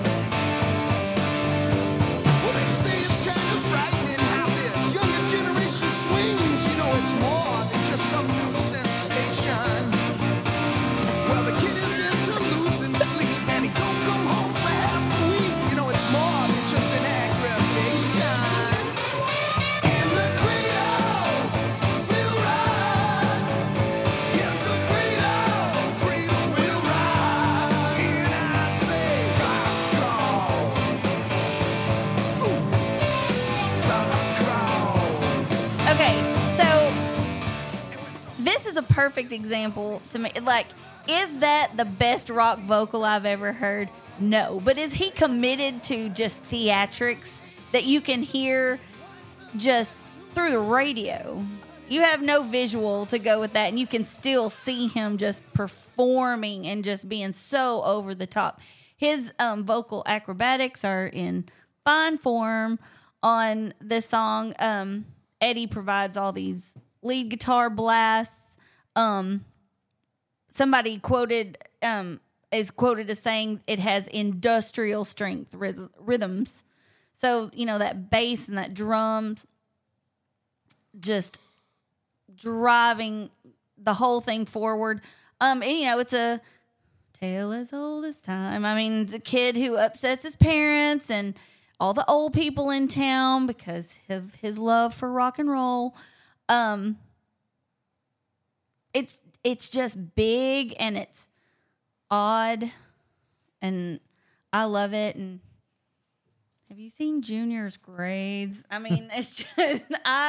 Well, they say it's kind of frightening how this younger generation swings. You know, it's more than just some new sensation. Well, the kid is into losing sleep, and he don't come home for half the week. You know, it's more than just an aggravation. And the cradle will rock. Yes, the cradle will rock. And I say, rock on. Okay, so this is a perfect example to me. Like, is that the best rock vocal I've ever heard? No. But is he committed to just theatrics that you can hear just through the radio? You have no visual to go with that, and you can still see him just performing and just being so over the top. His vocal acrobatics are in fine form on this song. Eddie provides all these lead guitar blasts. Somebody is quoted as saying it has industrial strength rhythms. So, you know, that bass and that drums just driving the whole thing forward. And, you know, it's a tale as old as time. I mean, the kid who upsets his parents and all the old people in town because of his love for rock and roll. It's just big and it's odd, and I love it. And have you seen Junior's grades? I mean, it's just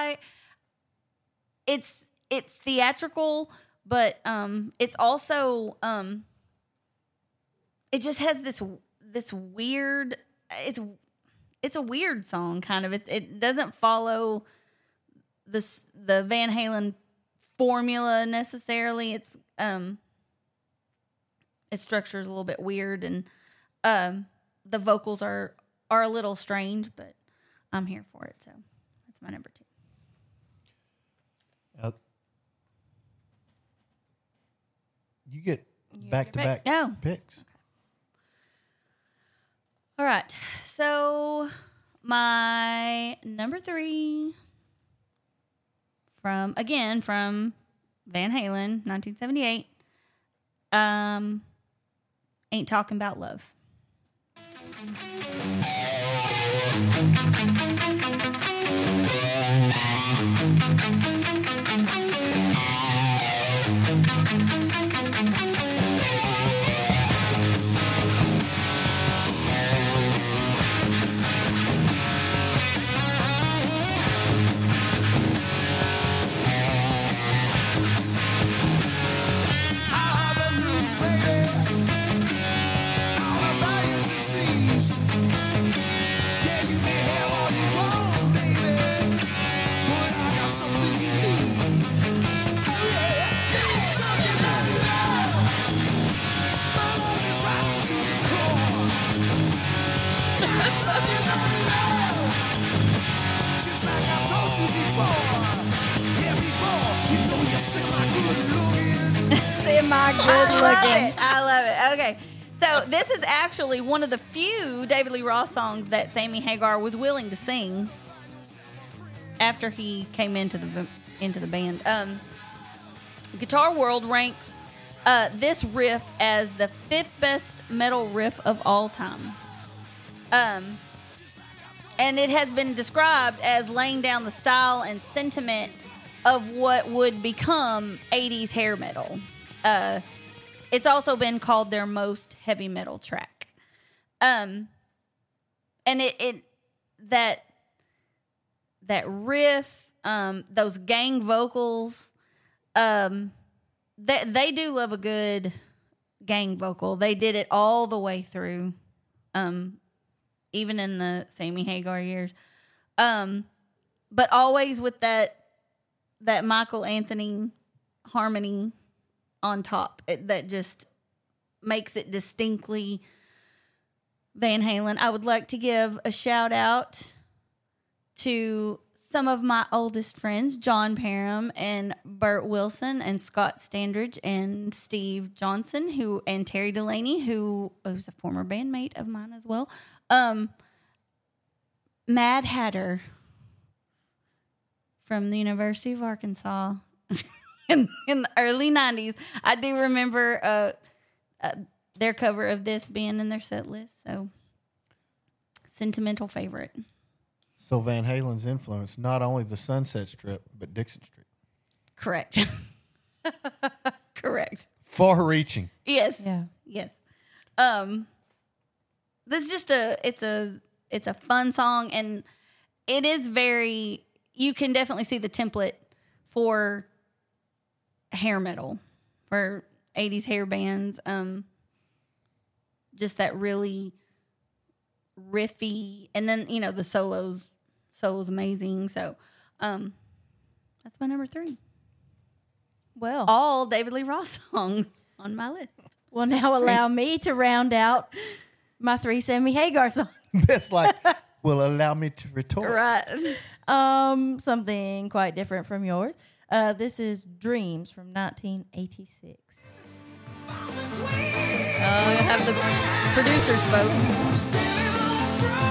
it's theatrical, but it's also it just has this weird. It's a weird song, kind of. It doesn't follow the Van Halen formula necessarily. Its structure is a little bit weird, and the vocals are a little strange, but I'm here for it. So that's my number 2. You get back-to-back Oh. picks. All right. So my number 3 from Van Halen, 1978. Ain't Talking About Love. I love it. Okay. So this is actually one of the few David Lee Roth songs that Sammy Hagar was willing to sing after he came into the band. Guitar World ranks this riff as the 5th best metal riff of all time. And it has been described as laying down the style and sentiment of what would become 80s hair metal. It's also been called their most heavy metal track. And that riff, those gang vocals, they do love a good gang vocal. They did it all the way through, even in the Sammy Hagar years. But always with that Michael Anthony harmony on top. That just makes it distinctly Van Halen. I would like to give a shout out to some of my oldest friends, John Parham and Bert Wilson and Scott Standridge and Steve Johnson, and Terry Delaney, who's a former bandmate of mine as well. Mad Hatter from the University of Arkansas in the early 90s. I do remember their cover of this being in their set list. So, sentimental favorite. So Van Halen's influence, not only the Sunset Strip, but Dixon Street. Correct. Correct. Far-reaching. Yes. Yeah. Yes. This is just it's a fun song, and it is very, you can definitely see the template for hair metal, for 80s hair bands. Just that really riffy, and then, the solo's amazing. So, that's my number 3. Well, All David Lee Roth songs on my list. well, now allow me to round out my 3 Sammy Hagar songs. It's like, will allow me to retort. Right. Something quite different from yours. This is Dreams from 1986. I have the producers vote.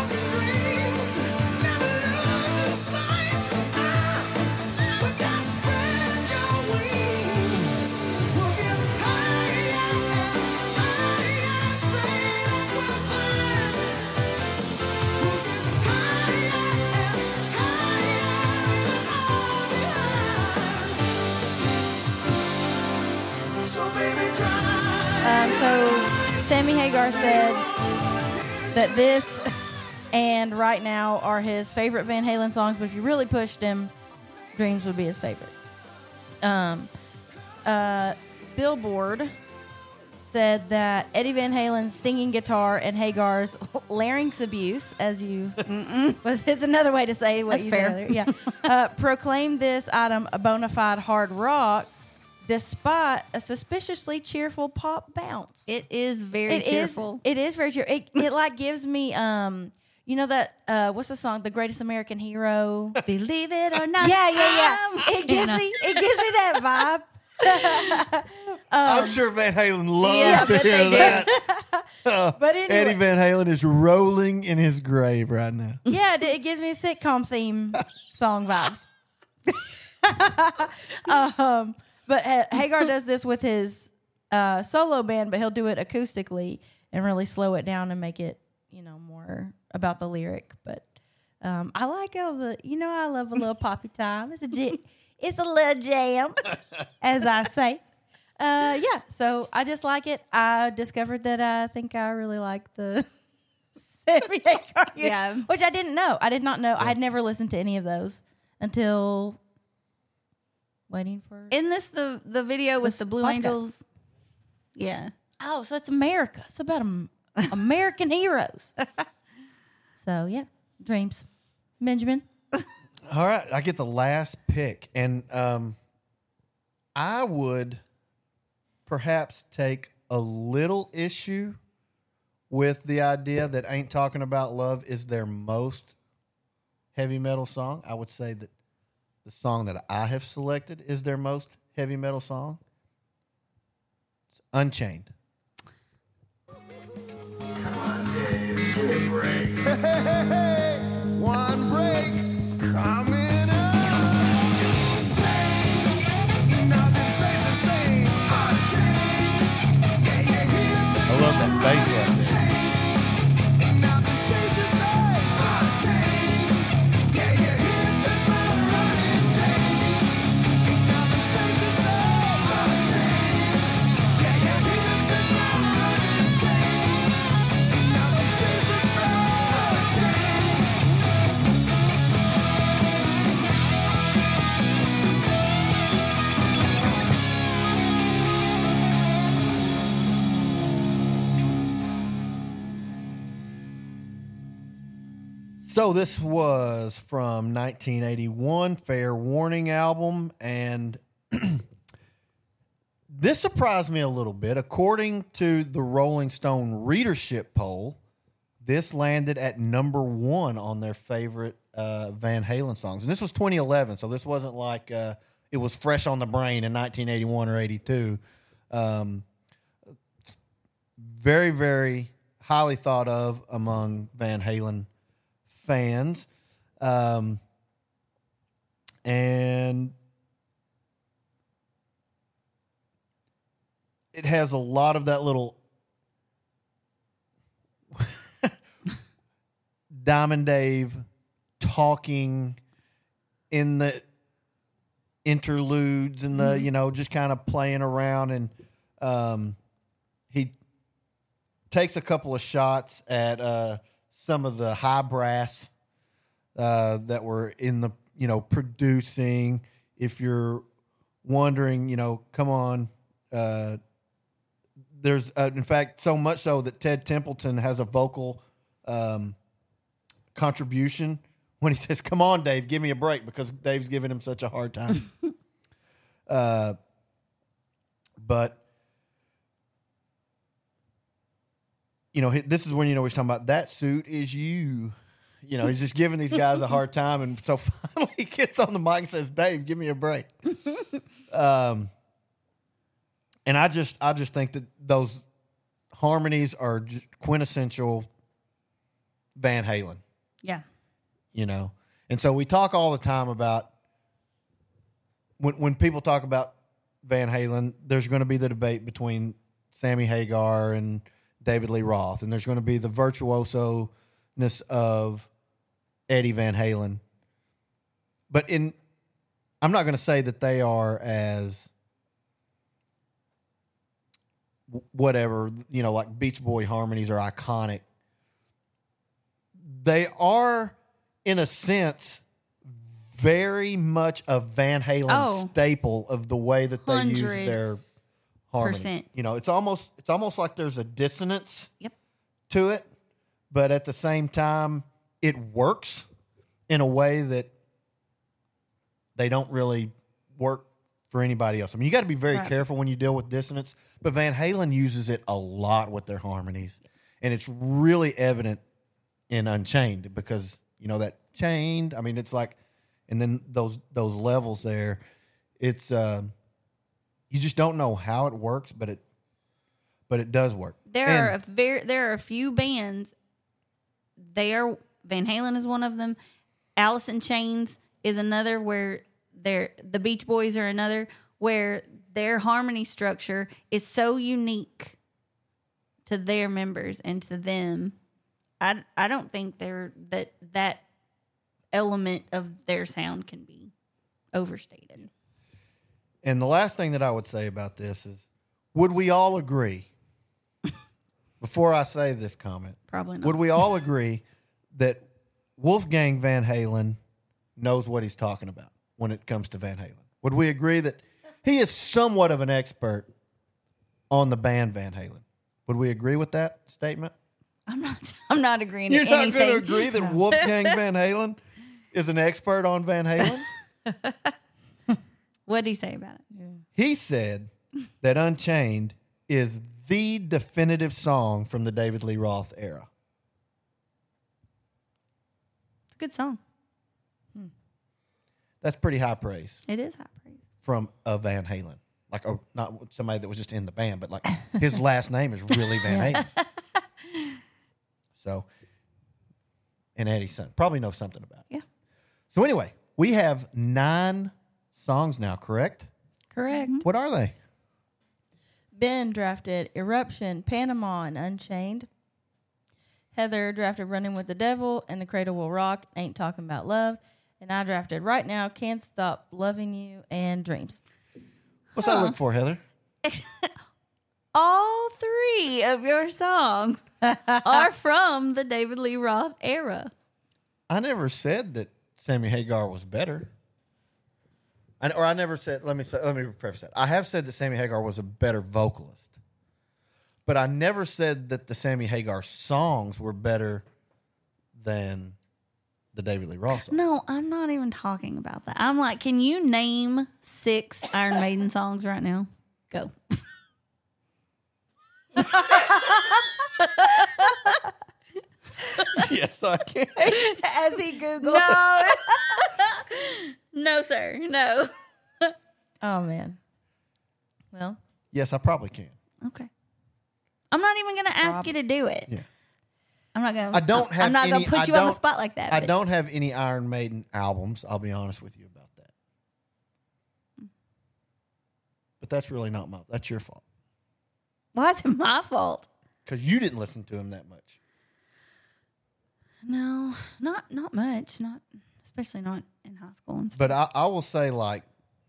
So Sammy Hagar said that this and Right Now are his favorite Van Halen songs, but if you really pushed him, Dreams would be his favorite. Billboard said that Eddie Van Halen's stinging guitar and Hagar's larynx abuse, as you, it's another way to say what That's you fair. said there. Yeah, proclaimed this item a bona fide hard rock, despite a suspiciously cheerful pop bounce. It is very cheerful. It is very cheerful. It like gives me that what's the song? The Greatest American Hero. Believe it or not. Yeah. It gives me that vibe. I'm sure Van Halen loves Yeah, I to bet hear they that. But anyway, Eddie Van Halen is rolling in his grave right now. yeah, it gives me sitcom theme song vibes. But Hagar does this with his solo band, but he'll do it acoustically and really slow it down and make it, more about the lyric. But I like all the, I love a little poppy time. It's a little jam, as I say. Yeah, so I just like it. I discovered that I think I really like the Sammy Hagar, Yeah. which I didn't know. I did not know. I had never listened to any of those until waiting for. Isn't this the video with This the Blue podcast. Angels? Yeah. Oh, so it's America. It's about American heroes. So yeah, Dreams, Benjamin. All right, I get the last pick, and I would perhaps take a little issue with the idea that Ain't Talking About Love is their most heavy metal song. I would say that the song that I have selected is their most heavy metal song. It's Unchained. One break coming up. Nothing stays the same. I love that bass right there. Nothing stays the same. Nothing stays the So this was from 1981, Fair Warning album, and this surprised me a little bit. According to the Rolling Stone readership poll, this landed at number 1 on their favorite Van Halen songs. And this was 2011, so this wasn't like it was fresh on the brain in 1981 or 82. Very, very highly thought of among Van Halen fans. And it has a lot of that little Diamond Dave talking in the interludes and the, just kind of playing around. And he takes a couple of shots at some of the high brass that were in the, producing. If you're wondering, come on. There's, in fact, so much so that Ted Templeton has a vocal contribution when he says, "Come on, Dave, give me a break," because Dave's giving him such a hard time. But, this is when, he's talking about that suit is you. He's just giving these guys a hard time. And so finally he gets on the mic and says, "Dave, give me a break." And I just think that those harmonies are just quintessential Van Halen. Yeah. And so we talk all the time about when people talk about Van Halen, there's going to be the debate between Sammy Hagar and David Lee Roth, and there's going to be the virtuoso-ness of Eddie Van Halen. But I'm not going to say that they are as whatever, like Beach Boy harmonies are iconic. They are, in a sense, very much a Van Halen staple of the way that they use their harmony. It's almost like there's a dissonance to it, but at the same time, it works in a way that they don't really work for anybody else. I mean, you got to be very careful when you deal with dissonance, but Van Halen uses it a lot with their harmonies, and it's really evident in Unchained because, that chained, I mean, it's like, and then those levels there, it's, you just don't know how it works, but it does work. There are a few bands. Van Halen is one of them. Alice in Chains is another where the Beach Boys are another where their harmony structure is so unique to their members and to them. I don't think that element of their sound can be overstated. And the last thing that I would say about this is, would we all agree, before I say this comment, probably not. Would we all agree that Wolfgang Van Halen knows what he's talking about when it comes to Van Halen? Would we agree that he is somewhat of an expert on the band Van Halen? Would we agree with that statement? I'm not agreeing You're to not anything. going to agree that Wolfgang Van Halen is an expert on Van Halen? What did he say about it? He said that Unchained is the definitive song from the David Lee Roth era. It's a good song. That's pretty high praise It is high praise. from a Van Halen. Like, not somebody that was just in the band, but like his last name is really Van Halen. So, and Eddie's son probably knows something about it. Yeah. So anyway, we have 9 songs now, correct? Correct. What are they? Ben drafted Eruption, Panama, and Unchained. Heather drafted Running with the Devil and The Cradle Will Rock, Ain't Talking About Love. And I drafted Right Now, Can't Stop Loving You, and Dreams. What's that look for, Heather? All 3 of your songs are from the David Lee Roth era. I never said that Sammy Hagar was better. I never said, let me preface that. I have said that Sammy Hagar was a better vocalist. But I never said that the Sammy Hagar songs were better than the David Lee Roth songs. No, I'm not even talking about that. I'm like, can you name 6 Iron Maiden songs right now? Go. Yes, I can. As he Googled. No. No, sir. No. Oh, man. Well, Yes, I probably can. Okay. I'm not even going to ask you to do it. Yeah. I'm not going. I don't have I'm not going any- to put I you on the don't- spot like that. I but- don't have any Iron Maiden albums. I'll be honest with you about that. But that's really not my. That's your fault Why is it my fault? because you didn't listen to him that much. No, not much. Not especially not in high school and stuff. But I will say like,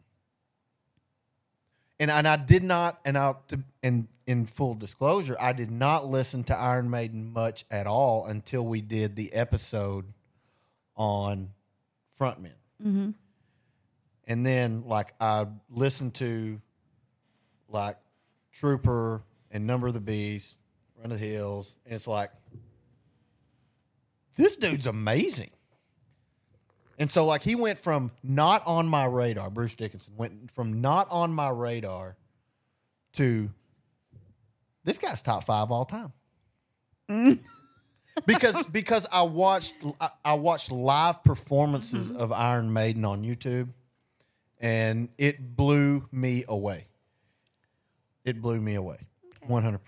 and I did not, and in full disclosure, I did not listen to Iron Maiden much at all until we did the episode on frontmen. Mm-hmm. And then like I listened to like Trooper and Number of the Beast, Run of the Hills, and it's like, this dude's amazing. And so, like, he went from not on my radar, Bruce Dickinson went from not on my radar to this guy's top 5 all time. because I watched live performances of Iron Maiden on YouTube, and it blew me away. It blew me away, 100%.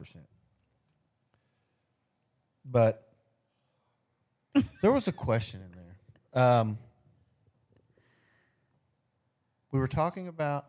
But there was a question in there. We were talking about,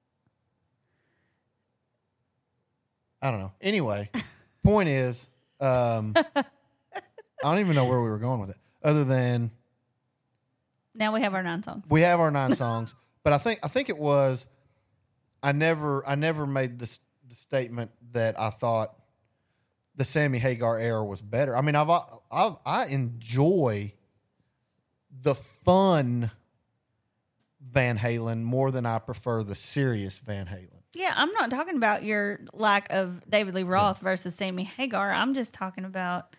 I don't know. Anyway, point is, I don't even know where we were going with it, other than Now we have our 9 songs. we have our 9 songs. But I think it was, I never made the statement that I thought the Sammy Hagar era was better. I mean, I enjoy the fun Van Halen more than I prefer the serious Van Halen. Yeah, I'm not talking about your lack of David Lee Roth versus Sammy Hagar. I'm just talking about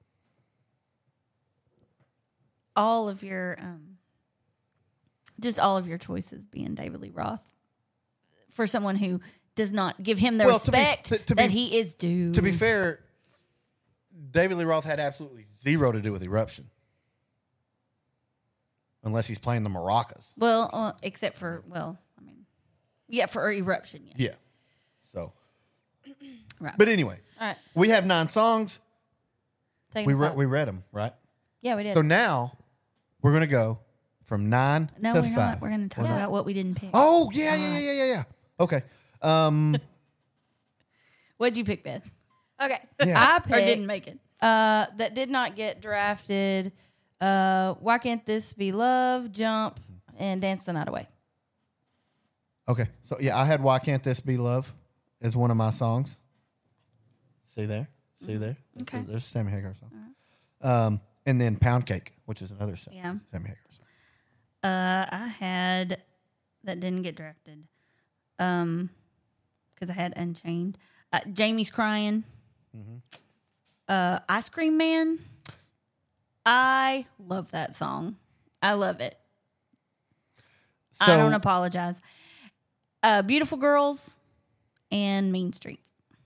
all of your just all of your choices being David Lee Roth for someone who does not give him the Well, to be- respect to be- that he is due. To be fair, David Lee Roth had absolutely zero to do with Eruption. Unless he's playing the maracas. well, except for for Eruption, yeah. Yeah. So. Right. But anyway, all right. we have 9 songs. Taking We a pause. read them, right? Yeah, we did. So now we're going to go from 9 No, to we're 5. not. We're going to talk about what we didn't pick. Oh, yeah. Okay. What'd you pick, Beth? okay. Yeah. I picked, Or didn't make it? that did not get drafted. Why Can't This Be Love, Jump, and Dance the Night Away. Okay. So, yeah, I had Why Can't This Be Love as one of my songs. See there? Okay. There's a Sammy Hagar song. And then Pound Cake, which is another Sammy Yeah. Hagar song. I had that didn't get drafted. Because I had Unchained. Jamie's Crying. Ice Cream Man. I love that song. I love it. So, I don't apologize. Beautiful Girls and Mean Streets.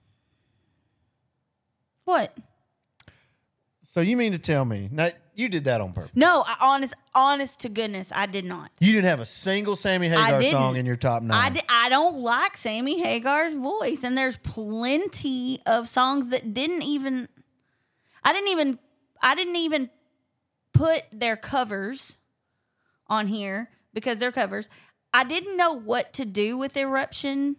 What? So you mean to tell me, now, you did that on purpose? No, honest to goodness, I did not. You didn't have a single Sammy Hagar didn't. song in your top 9? I don't like Sammy Hagar's voice, and there's plenty of songs that I didn't even put their covers on here because they're covers. I didn't know what to do with Eruption.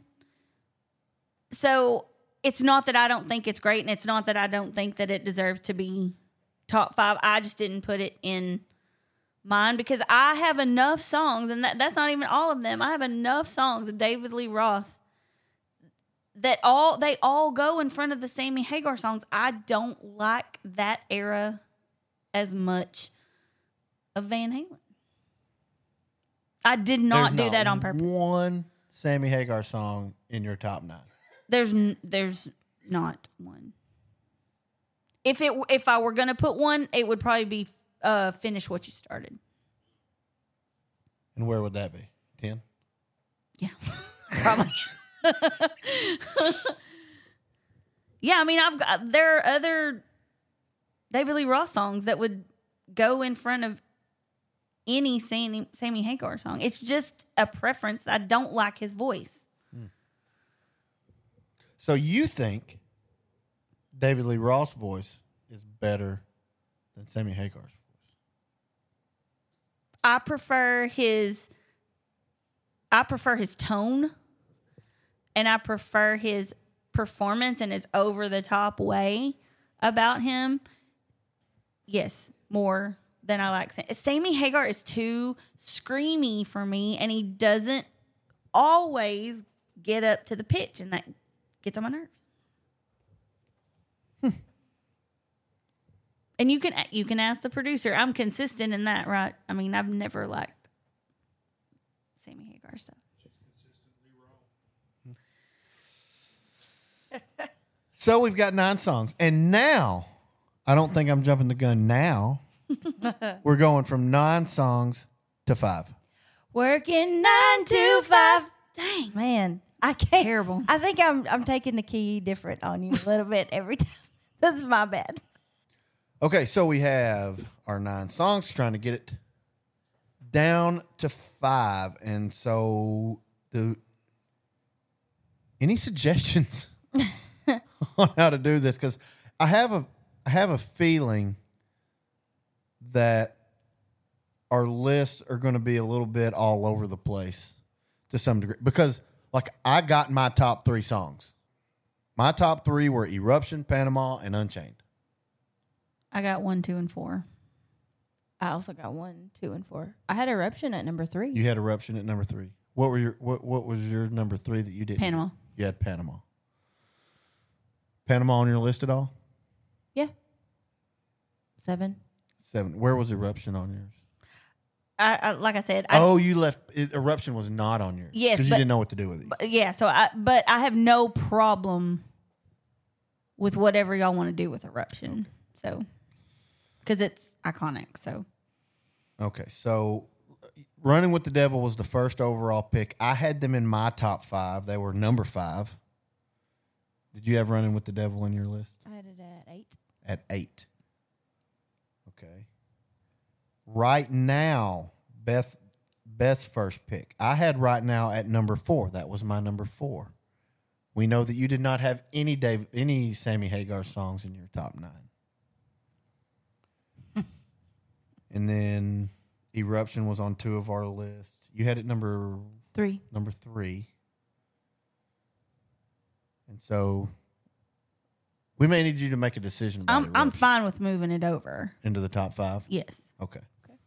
So it's not that I don't think it's great, and it's not that I don't think that it deserves to be top 5. I just didn't put it in mine because I have enough songs, and that's not even all of them. I have enough songs of David Lee Roth that they all go in front of the Sammy Hagar songs. I don't like that era as much of Van Halen. I did not do that on purpose. One Sammy Hagar song in your top 9. There's not one. If I were gonna put one, it would probably be Finish What You Started. And where would that be? 10? Yeah, probably. Yeah, I mean, there are other David Lee Roth songs that would go in front of any Sammy Hagar song. It's just a preference. I don't like his voice. So you think David Lee Roth's voice is better than Sammy Hagar's voice? I prefer his tone, and I prefer his performance and his over the top way about him. Yes, more than I like. Sammy Hagar is too screamy for me, and he doesn't always get up to the pitch, and that gets on my nerves. And you can ask the producer. I'm consistent in that, right? I mean, I've never liked Sammy Hagar stuff. So we've got 9 songs. And now, I don't think I'm jumping the gun now. We're going from 9 songs to 5. Working 9 to 5. Dang. Man, I can't. Terrible. I think I'm taking the key different on you a little bit every time. That's my bad. Okay, so we have our 9 songs, trying to get it down to 5. And so, any suggestions on how to do this? Because I have a feeling that our lists are going to be a little bit all over the place to some degree. Because, like, I got my top 3 songs. My top 3 were Eruption, Panama, and Unchained. I got 1, 2, and 4. I also got 1, 2, and 4. I had Eruption at number 3. You had Eruption at number 3. What was your number 3 that you did? Panama. You had Panama. Panama on your list at all? Yeah. 7. 7. Where was Eruption on yours? I like I said. You left. Eruption was not on yours. Yes, because you but- didn't know what to do with it. Yeah. So but I have no problem with whatever y'all want to do with Eruption. So, because it's iconic. So. Okay, so Running with the Devil was the first overall pick. I had them in my top 5. They were number 5. Did you have Running with the Devil in your list? I had it at 8. At 8. Okay. Right Now, Beth's first pick. I had Right Now at number 4. That was my number 4. We know that you did not have any Sammy Hagar songs in your top 9. And then Eruption was on 2 of our list. You had it number 3. Number 3. And so we may need you to make a decision about I'm Eruption fine with moving it over. into the top 5. Yes. Okay.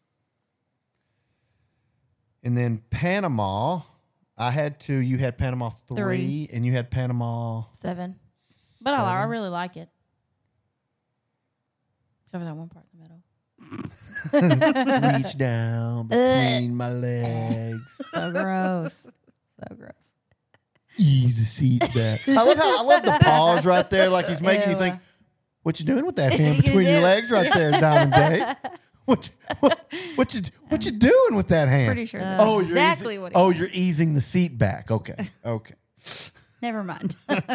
And then Panama, I had 2. You had Panama 3, and you had Panama 7. But I 7. really like it. Except for that one part in the middle. Reach down between my legs. So gross. So gross. Ease the seat back. I love the pause right there, like he's making you Ew. think, what you doing with that hand between your legs right there, Diamond Dave? What you doing with that hand? Pretty sure that's you're exactly easing, what he meant. you're easing the seat back. Okay. Never mind.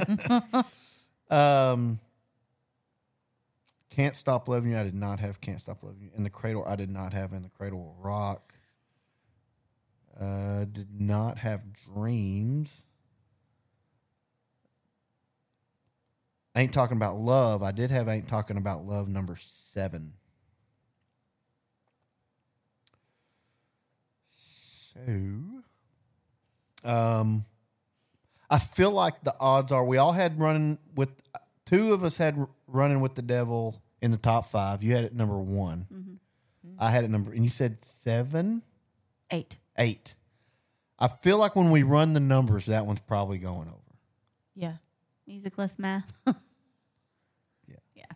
Can't Stop Loving You. I did not have Can't Stop Loving You. In the Cradle, I did not have In the Cradle Will Rock. Did not have Dreams. Ain't Talking About Love. I did have Ain't Talking About Love number 7. So, I feel like the odds are we all had Running with 2 of us had Running with the Devil in the top 5. You had it number 1. Mm-hmm. I had it number, and you said 7? 8. 8. I feel like when we run the numbers, that one's probably going over. Yeah. Musicless math. Yeah. Yeah.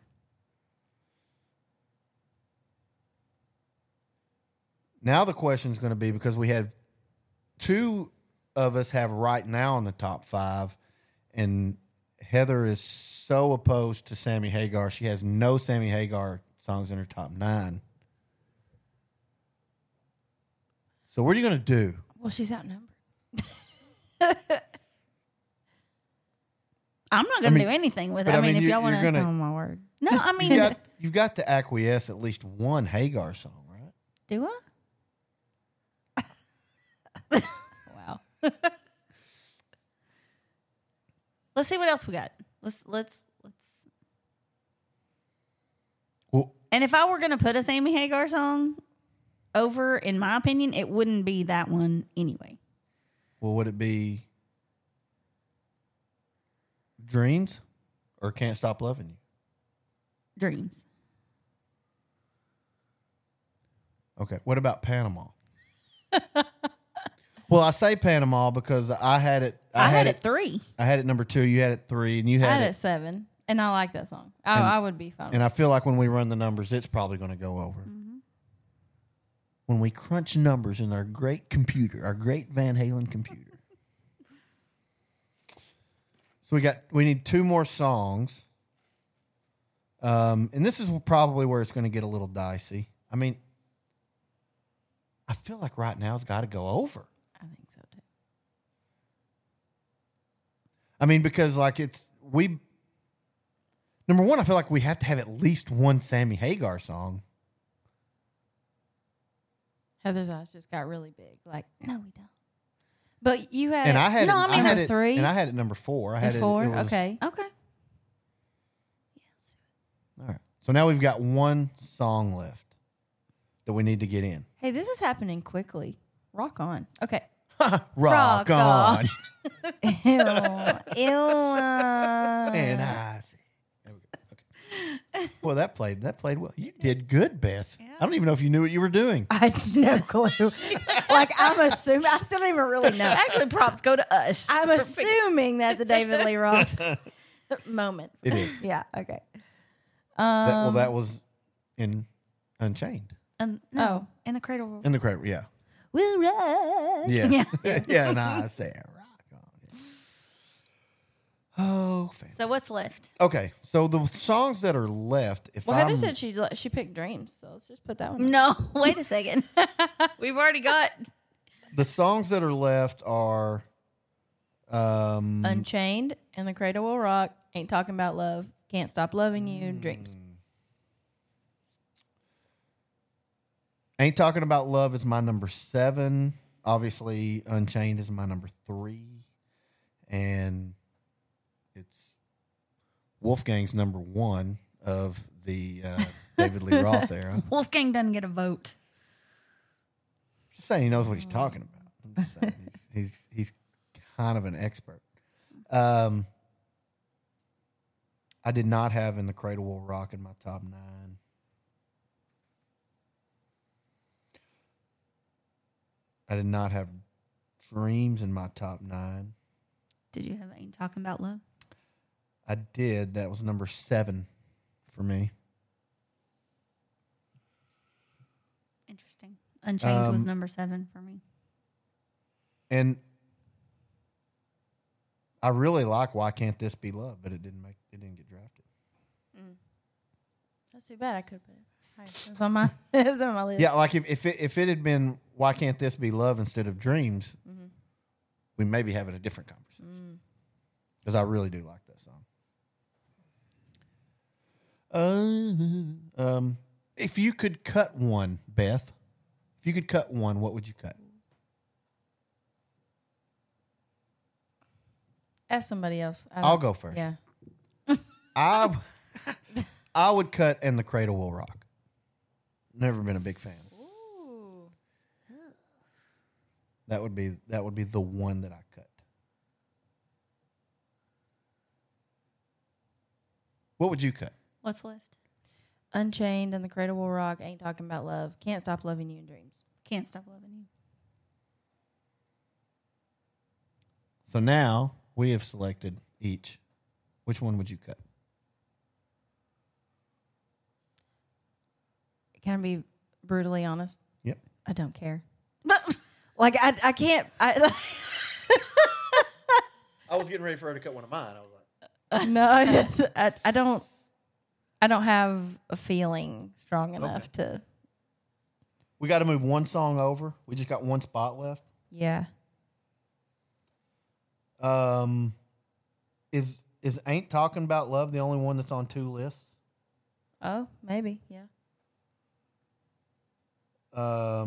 Now the question is going to be, because we had 2 of us have Right Now in the top 5, and Heather is so opposed to Sammy Hagar. She has no Sammy Hagar songs in her top 9. So what are you going to do? Well, she's outnumbered. I'm not going to do anything with it. but I mean, if you- y'all want you're to. gonna- Oh my word. No, I mean, You've got to acquiesce at least one Hagar song, right? do I? Wow. Let's see what else we got. Let's. Well, And if I were going to put a Sammy Hagar song over, in my opinion, it wouldn't be that one anyway. would it be Dreams or Can't Stop Loving You? Dreams. Okay. What about Panama? Well, I say Panama because I had it. I had it 3. I had it number 2. You had it 3, and you I had had it. it 7, and I like that song. And- I would be fine. And I feel like when we run the numbers, it's probably going to go over. When we crunch numbers in our great computer, our great Van Halen computer. So we need 2 more songs. And this is probably where it's going to get a little dicey. I mean, I feel like right now it's got to go over. I think so too. I mean, because like number one, I feel like we have to have at least one Sammy Hagar song. Heather's eyes just got really big. Like, no, we don't. But you had And I had No, it, I mean, I had number it, 3. and I had it number 4. I had it 4. it was- Okay. Okay. All right. So now we've got one song left that we need to get in. Hey, this is happening quickly. Rock on. Okay. Rock on. Ew. Ew. And I see. There we go. Okay. Well, that played well. You did good, Beth. I don't even know if you knew what you were doing. I had no clue. Like, I'm assuming. I still don't even really know. Actually, props go to us. I'm assuming that's a David Lee Roth moment. It is. Yeah. Okay. That was in Unchained. No, Oh. in the cradle. In the credit, yeah. We'll ride. Yeah. Yeah, and I said rock on. Oh, fantastic. So what's left? Okay, so the songs that are left, if Well, I'm, Heather said she picked Dreams, so let's just put that one. No, wait a second. We've already got. the songs that are left are Unchained and The Cradle Will Rock. Ain't Talking About Love. Can't Stop Loving You. Dreams. Ain't Talking About Love is my number 7. Obviously, Unchained is my number 3. And it's Wolfgang's number 1 of the David Lee Roth era. Wolfgang doesn't get a vote. Just saying he knows what he's talking about. I'm just saying he's kind of an expert. I did not have In the Cradle Will Rock in my top 9. I did not have Dreams in my top 9. Did you have Ain't Talking About Love? I did. That was number 7 for me. Interesting. Unchained was number 7 for me. And I really like Why Can't This Be Love, but it didn't get drafted. That's too bad. I could put it. It's on my, it's on my list. Yeah, like if it had been Why Can't This Be Love instead of Dreams, we may be having a different conversation. Because I really do like that song. If you could cut one, Beth, if you could cut one, what would you cut? Ask somebody else. I'll go first. Yeah. I would cut And the Cradle Will Rock. Never been a big fan. That would be the one that I cut. What would you cut? What's left? Unchained and The Cradle Will Rock. Ain't Talking About Love. Can't Stop Loving You in Dreams. Can't Stop Loving You. So now we have selected each. Which one would you cut? Can I be brutally honest? Yep. I don't care. Like, I can't. I was getting ready for her to cut one of mine. I was like, no, I don't. I don't have a feeling strong enough to. we got to move one song over. We just got one spot left. Yeah. Is is Ain't Talking About Love the only one that's on 2 lists? Oh, maybe. Yeah. I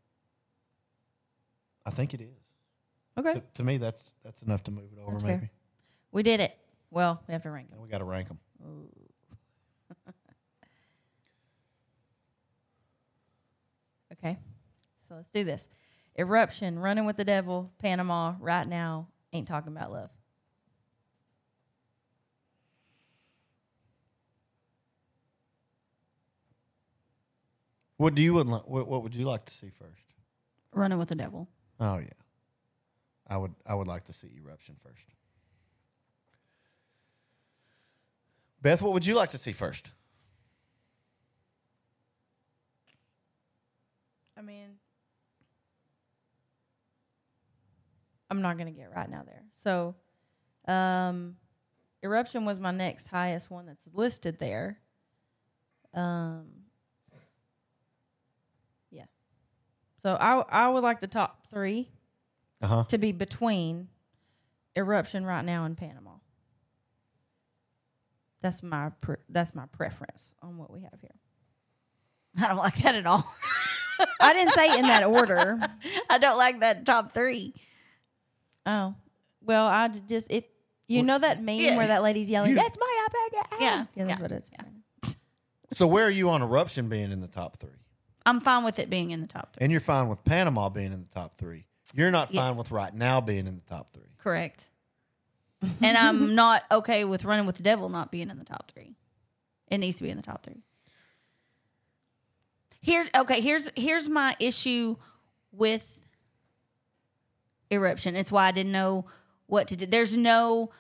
think it is. Okay. To me, that's enough to move it over. That's maybe fair. We did it. Well, we have to rank them. we got to rank them. Okay. So let's do this. Eruption, Running with the Devil, Panama, Right Now, Ain't Talking About Love. What do you what would you like to see first? Running with the Devil. Oh yeah, I would like to see Eruption first. Beth, what would you like to see first? I mean, I'm not going to get Right Now there. So, Eruption was my next highest one that's listed there. Yeah. So I would like the top 3 to be between Eruption, Right Now, and Panama. That's my preference on what we have here. I don't like that at all. I didn't say in that order. I don't like that top 3. Oh, well, I just it. You know that meme where that lady's yelling, "That's my iPad." Yeah, That's what it's. yeah. So where are you on Eruption being in the top 3? I'm fine with it being in the top 3. And you're fine with Panama being in the top 3. You're not fine Yes. with Right Now being in the top 3. Correct. And I'm not okay with Running with the Devil not being in the top 3. It needs to be in the top 3. Here's my issue with Eruption. It's why I didn't know what to do. There's no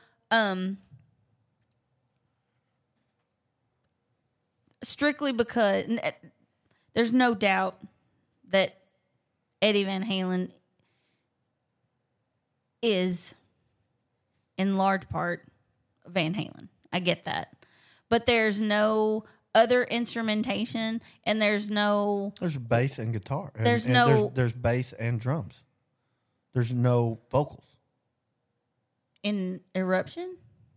strictly because there's no doubt that Eddie Van Halen is in large part Van Halen. I get that. But there's no other instrumentation and there's bass and guitar. There's no- there's bass and drums. There's no vocals. in Eruption.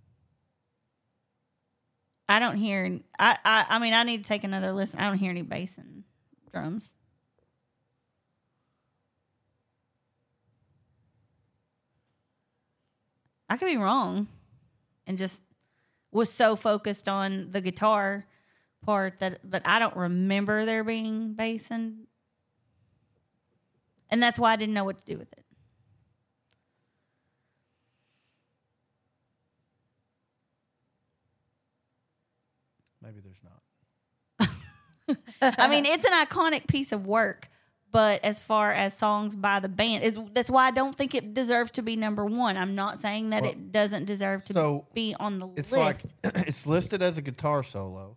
I don't hear I mean I need to take another listen. I don't hear any bass and drums. I could be wrong and just was so focused on the guitar part but I don't remember there being bass and that's why I didn't know what to do with it. Maybe there's not. I mean, it's an iconic piece of work, but as far as songs by the band, that's why I don't think it deserves to be number 1. I'm not saying that it doesn't deserve to be on the It's list. like it's listed as a guitar solo,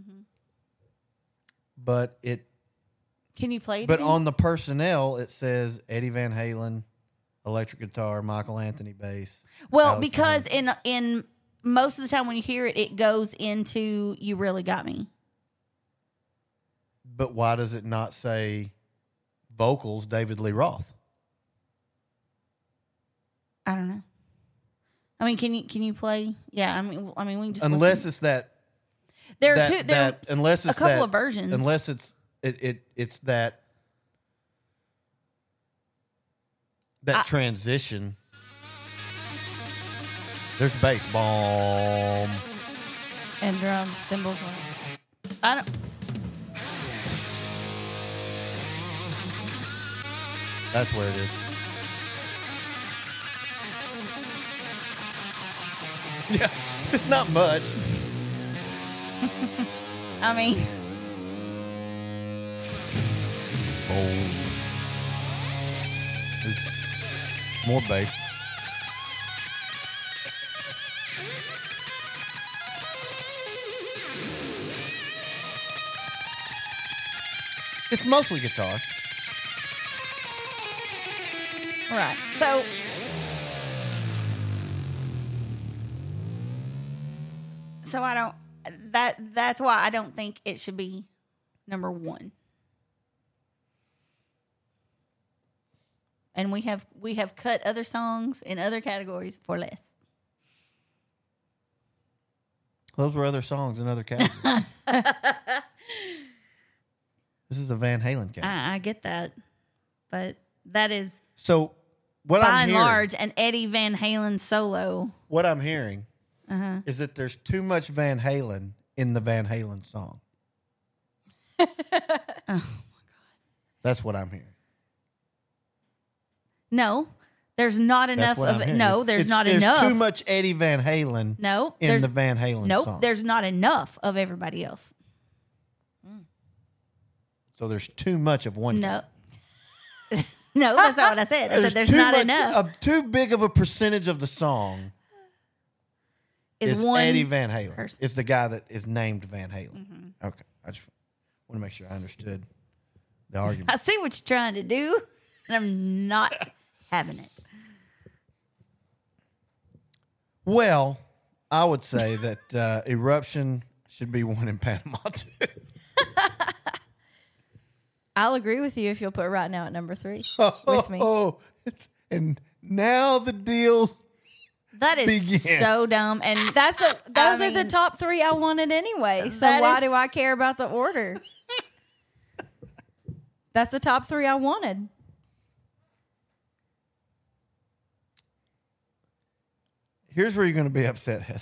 but Can you play it? but again? on the personnel it says Eddie Van Halen, electric guitar, Michael Anthony bass. well, Alice because Cooper. in most of the time when you hear it, it goes into "You Really Got Me." But why does it not say vocals David Lee Roth? I don't know. I mean, can you play? Yeah, I mean, we can just Unless listen. it's that There are that, two. There that are unless it's a couple that- of versions. Unless it's that transition. There's bass, bomb. And drum cymbals. I don't. That's where it is. Yeah, it's not much. I mean, Boom. There's more bass. It's mostly guitar. right. So I don't. That's why I don't think it should be number 1. And we have cut other songs in other categories for less. Those were other songs in other categories. This is a Van Halen category. I get that, but that is So what by I'm and hearing, large an Eddie Van Halen solo. what I'm hearing is that there's too much Van Halen in the Van Halen song. Oh my God! That's what I'm hearing. No, there's not That's enough what I'm of it. hearing. No, there's not there's enough. too much Eddie Van Halen No, in there's the Van Halen nope. song. There's not enough of everybody else. So there's too much of one. No. No, that's not what I said. I said there's too not much- enough. Too big of a percentage of the song is one Eddie Van Halen. person. It's the guy that is named Van Halen. Okay. I just want to make sure I understood the argument. I see what you're trying to do, and I'm not having it. Well, I would say that Eruption should be one in Panama too. I'll agree with you if you'll put Right Now at number 3 with me. And now the deal. That is Begin. so dumb. And Those are the top 3 I wanted anyway. So That why is- do I care about the order? That's the top 3 I wanted. Here's where you're going to be upset, Heather.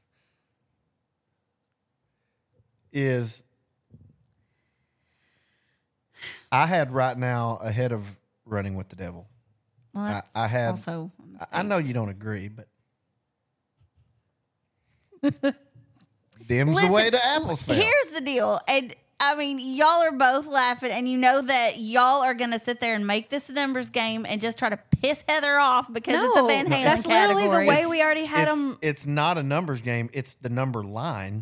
Is I had Right Now ahead of Running with the Devil. well, that's I had- also a mistake. I know you don't agree, but dim's the way to apples fell. Here's the deal. And I mean, y'all are both laughing, and you know that y'all are going to sit there and make this a numbers game and just try to piss Heather off because it's a Van Halen that's category. literally the way we already had them. It's not a numbers game. It's the number line.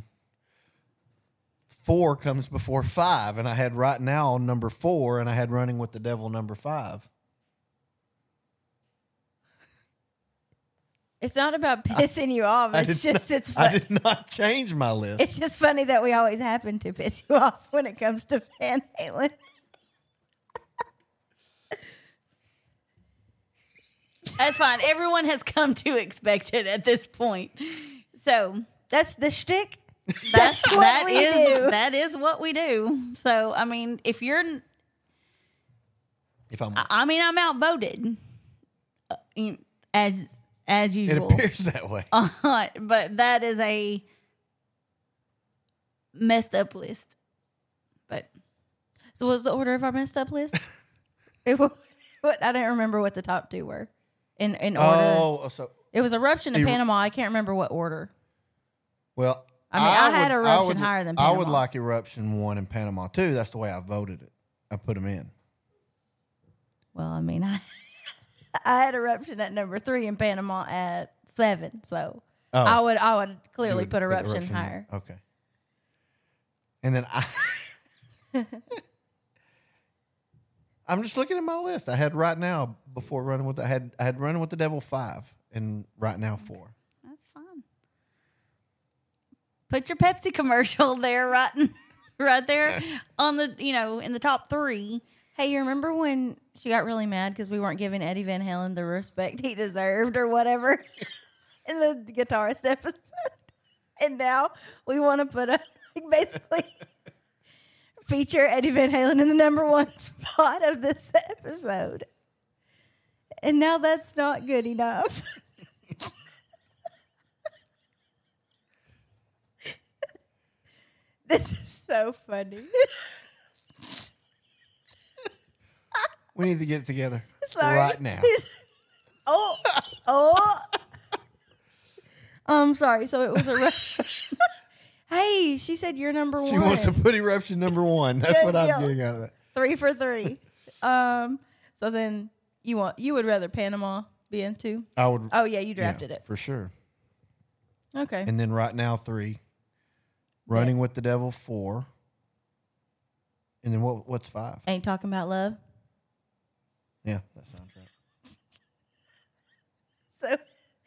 4 comes before 5, and I had Right Now on number 4, and I had Running with the Devil number 5. It's not about pissing you off. It's just it's I fun. did not change my list. It's just funny that we always happen to piss you off when it comes to Van Halen. That's fine. Everyone has come to expect it at this point. So That's the shtick. that's what that we is do. that is what we do. So I mean, if you're, If I'm, I'm outvoted as it usual. appears that way. But that is a messed up list. But So what's the order of our messed up list? What I don't remember what the top 2 were in order. Oh, so It was Eruption in Eru- Panama. I can't remember what order. well. I mean, I had Eruption would- higher than I would Panama. like Eruption 1 in Panama too. That's the way I voted it. I put them in. Well, I mean, I had Eruption at number 3 and Panama at 7. So Oh. I would You clearly would put Eruption higher. Okay. And then I'm just looking at my list. I had Right Now before Running with I had Running with the Devil 5 and Right Now 4. that's fine. Put your Pepsi commercial there, right there on the in the top 3. Hey, you remember when she got really mad because we weren't giving Eddie Van Halen the respect he deserved or whatever in the guitarist episode? And now we want to put basically feature Eddie Van Halen in the number 1 spot of this episode. And now that's not good enough. This is so funny. We need to get it together Sorry. right now. Oh. Sorry. So it was a rush. Hey, she said you're number 1. She wants to put Eruption number 1. That's Good what I'm deal. getting out of that. 3 for 3. So then you would rather Panama be in 2? I would. Oh yeah, you drafted yeah, it. for sure. Okay. And then Right Now 3, Running with the Devil 4, and then what's 5? Ain't Talking About Love. Yeah, that sounds right. So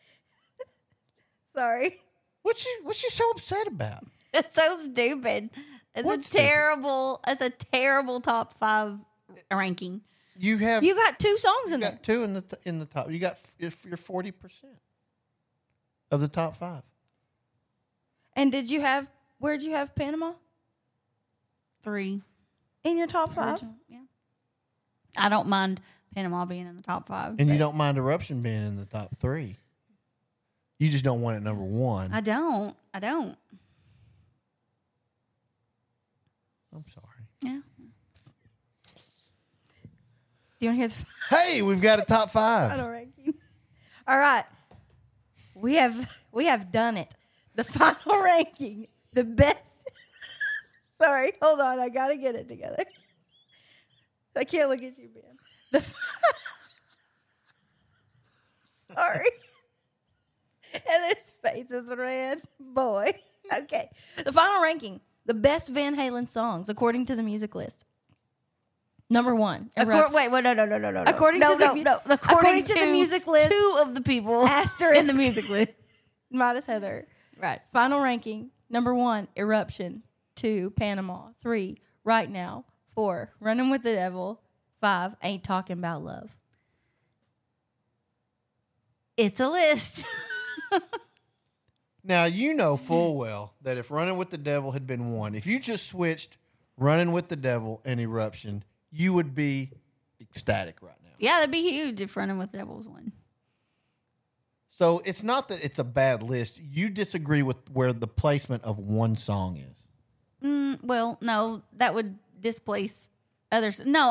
sorry. What's you so upset about? It's so stupid. What's It's a terrible top 5 ranking. You have You got 2 songs in you there. got 2 in the top. You got your 40% of the top 5. And where'd you have Panama? 3. In your top 5? Original, yeah. I don't mind Panama being in the top 5. And you but don't mind Eruption being in the top 3. You just don't want it number 1. I don't. I'm sorry. Yeah. Do you want to hear the Hey, we've got a top 5. final ranking? All right. We have done it. The final ranking. The best. Sorry, hold on. I got to get it together. I can't look at you, Ben. Sorry. And his face is red. Boy. Okay. The final ranking. The best Van Halen songs, according to the music list. Number 1. Wait, no. According to the music list, 2 of the people asterisk in the music list. minus Heather. Right. Final ranking. Number 1, Eruption. 2, Panama. 3, Right Now. 4, Running with the Devil. 5, Ain't Talking About Love. It's a list. Now, you know full well that if Running with the Devil had been 1, if you just switched Running with the Devil and Eruption, you would be ecstatic right now. Yeah, that'd be huge if Running with Devils won. So it's not that it's a bad list. You disagree with where the placement of one song is. Well, no, that would displace others. No,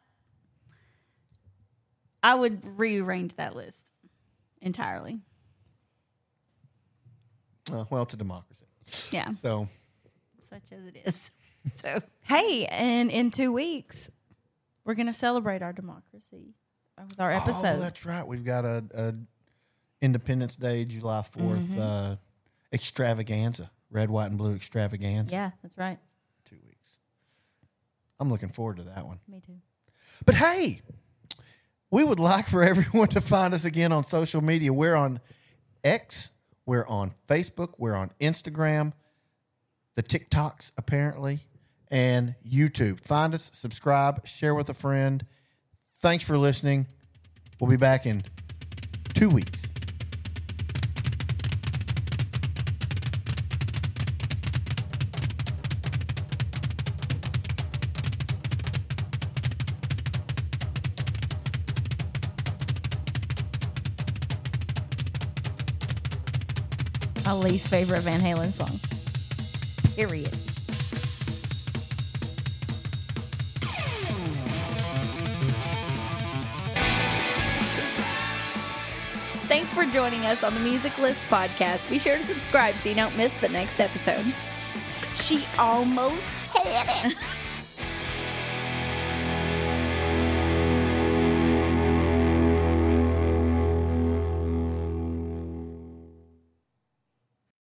I would rearrange that list entirely. Well, it's a democracy. Yeah, So such as it is. So Hey, and in 2 weeks, we're going to celebrate our democracy with our episode. Oh, that's right. We've got a Independence Day, July 4th extravaganza. Red, white, and blue extravaganza. Yeah, that's right. 2 weeks. I'm looking forward to that one. Me too. But hey, we would like for everyone to find us again on social media. We're on X. We're on Facebook. We're on Instagram. The TikToks, apparently. And YouTube. Find us, subscribe, share with a friend. Thanks for listening. We'll be back in 2 weeks. My least favorite Van Halen song. Period. thanks for joining us on the Music List podcast. Be sure to subscribe so you don't miss the next episode. She almost had it.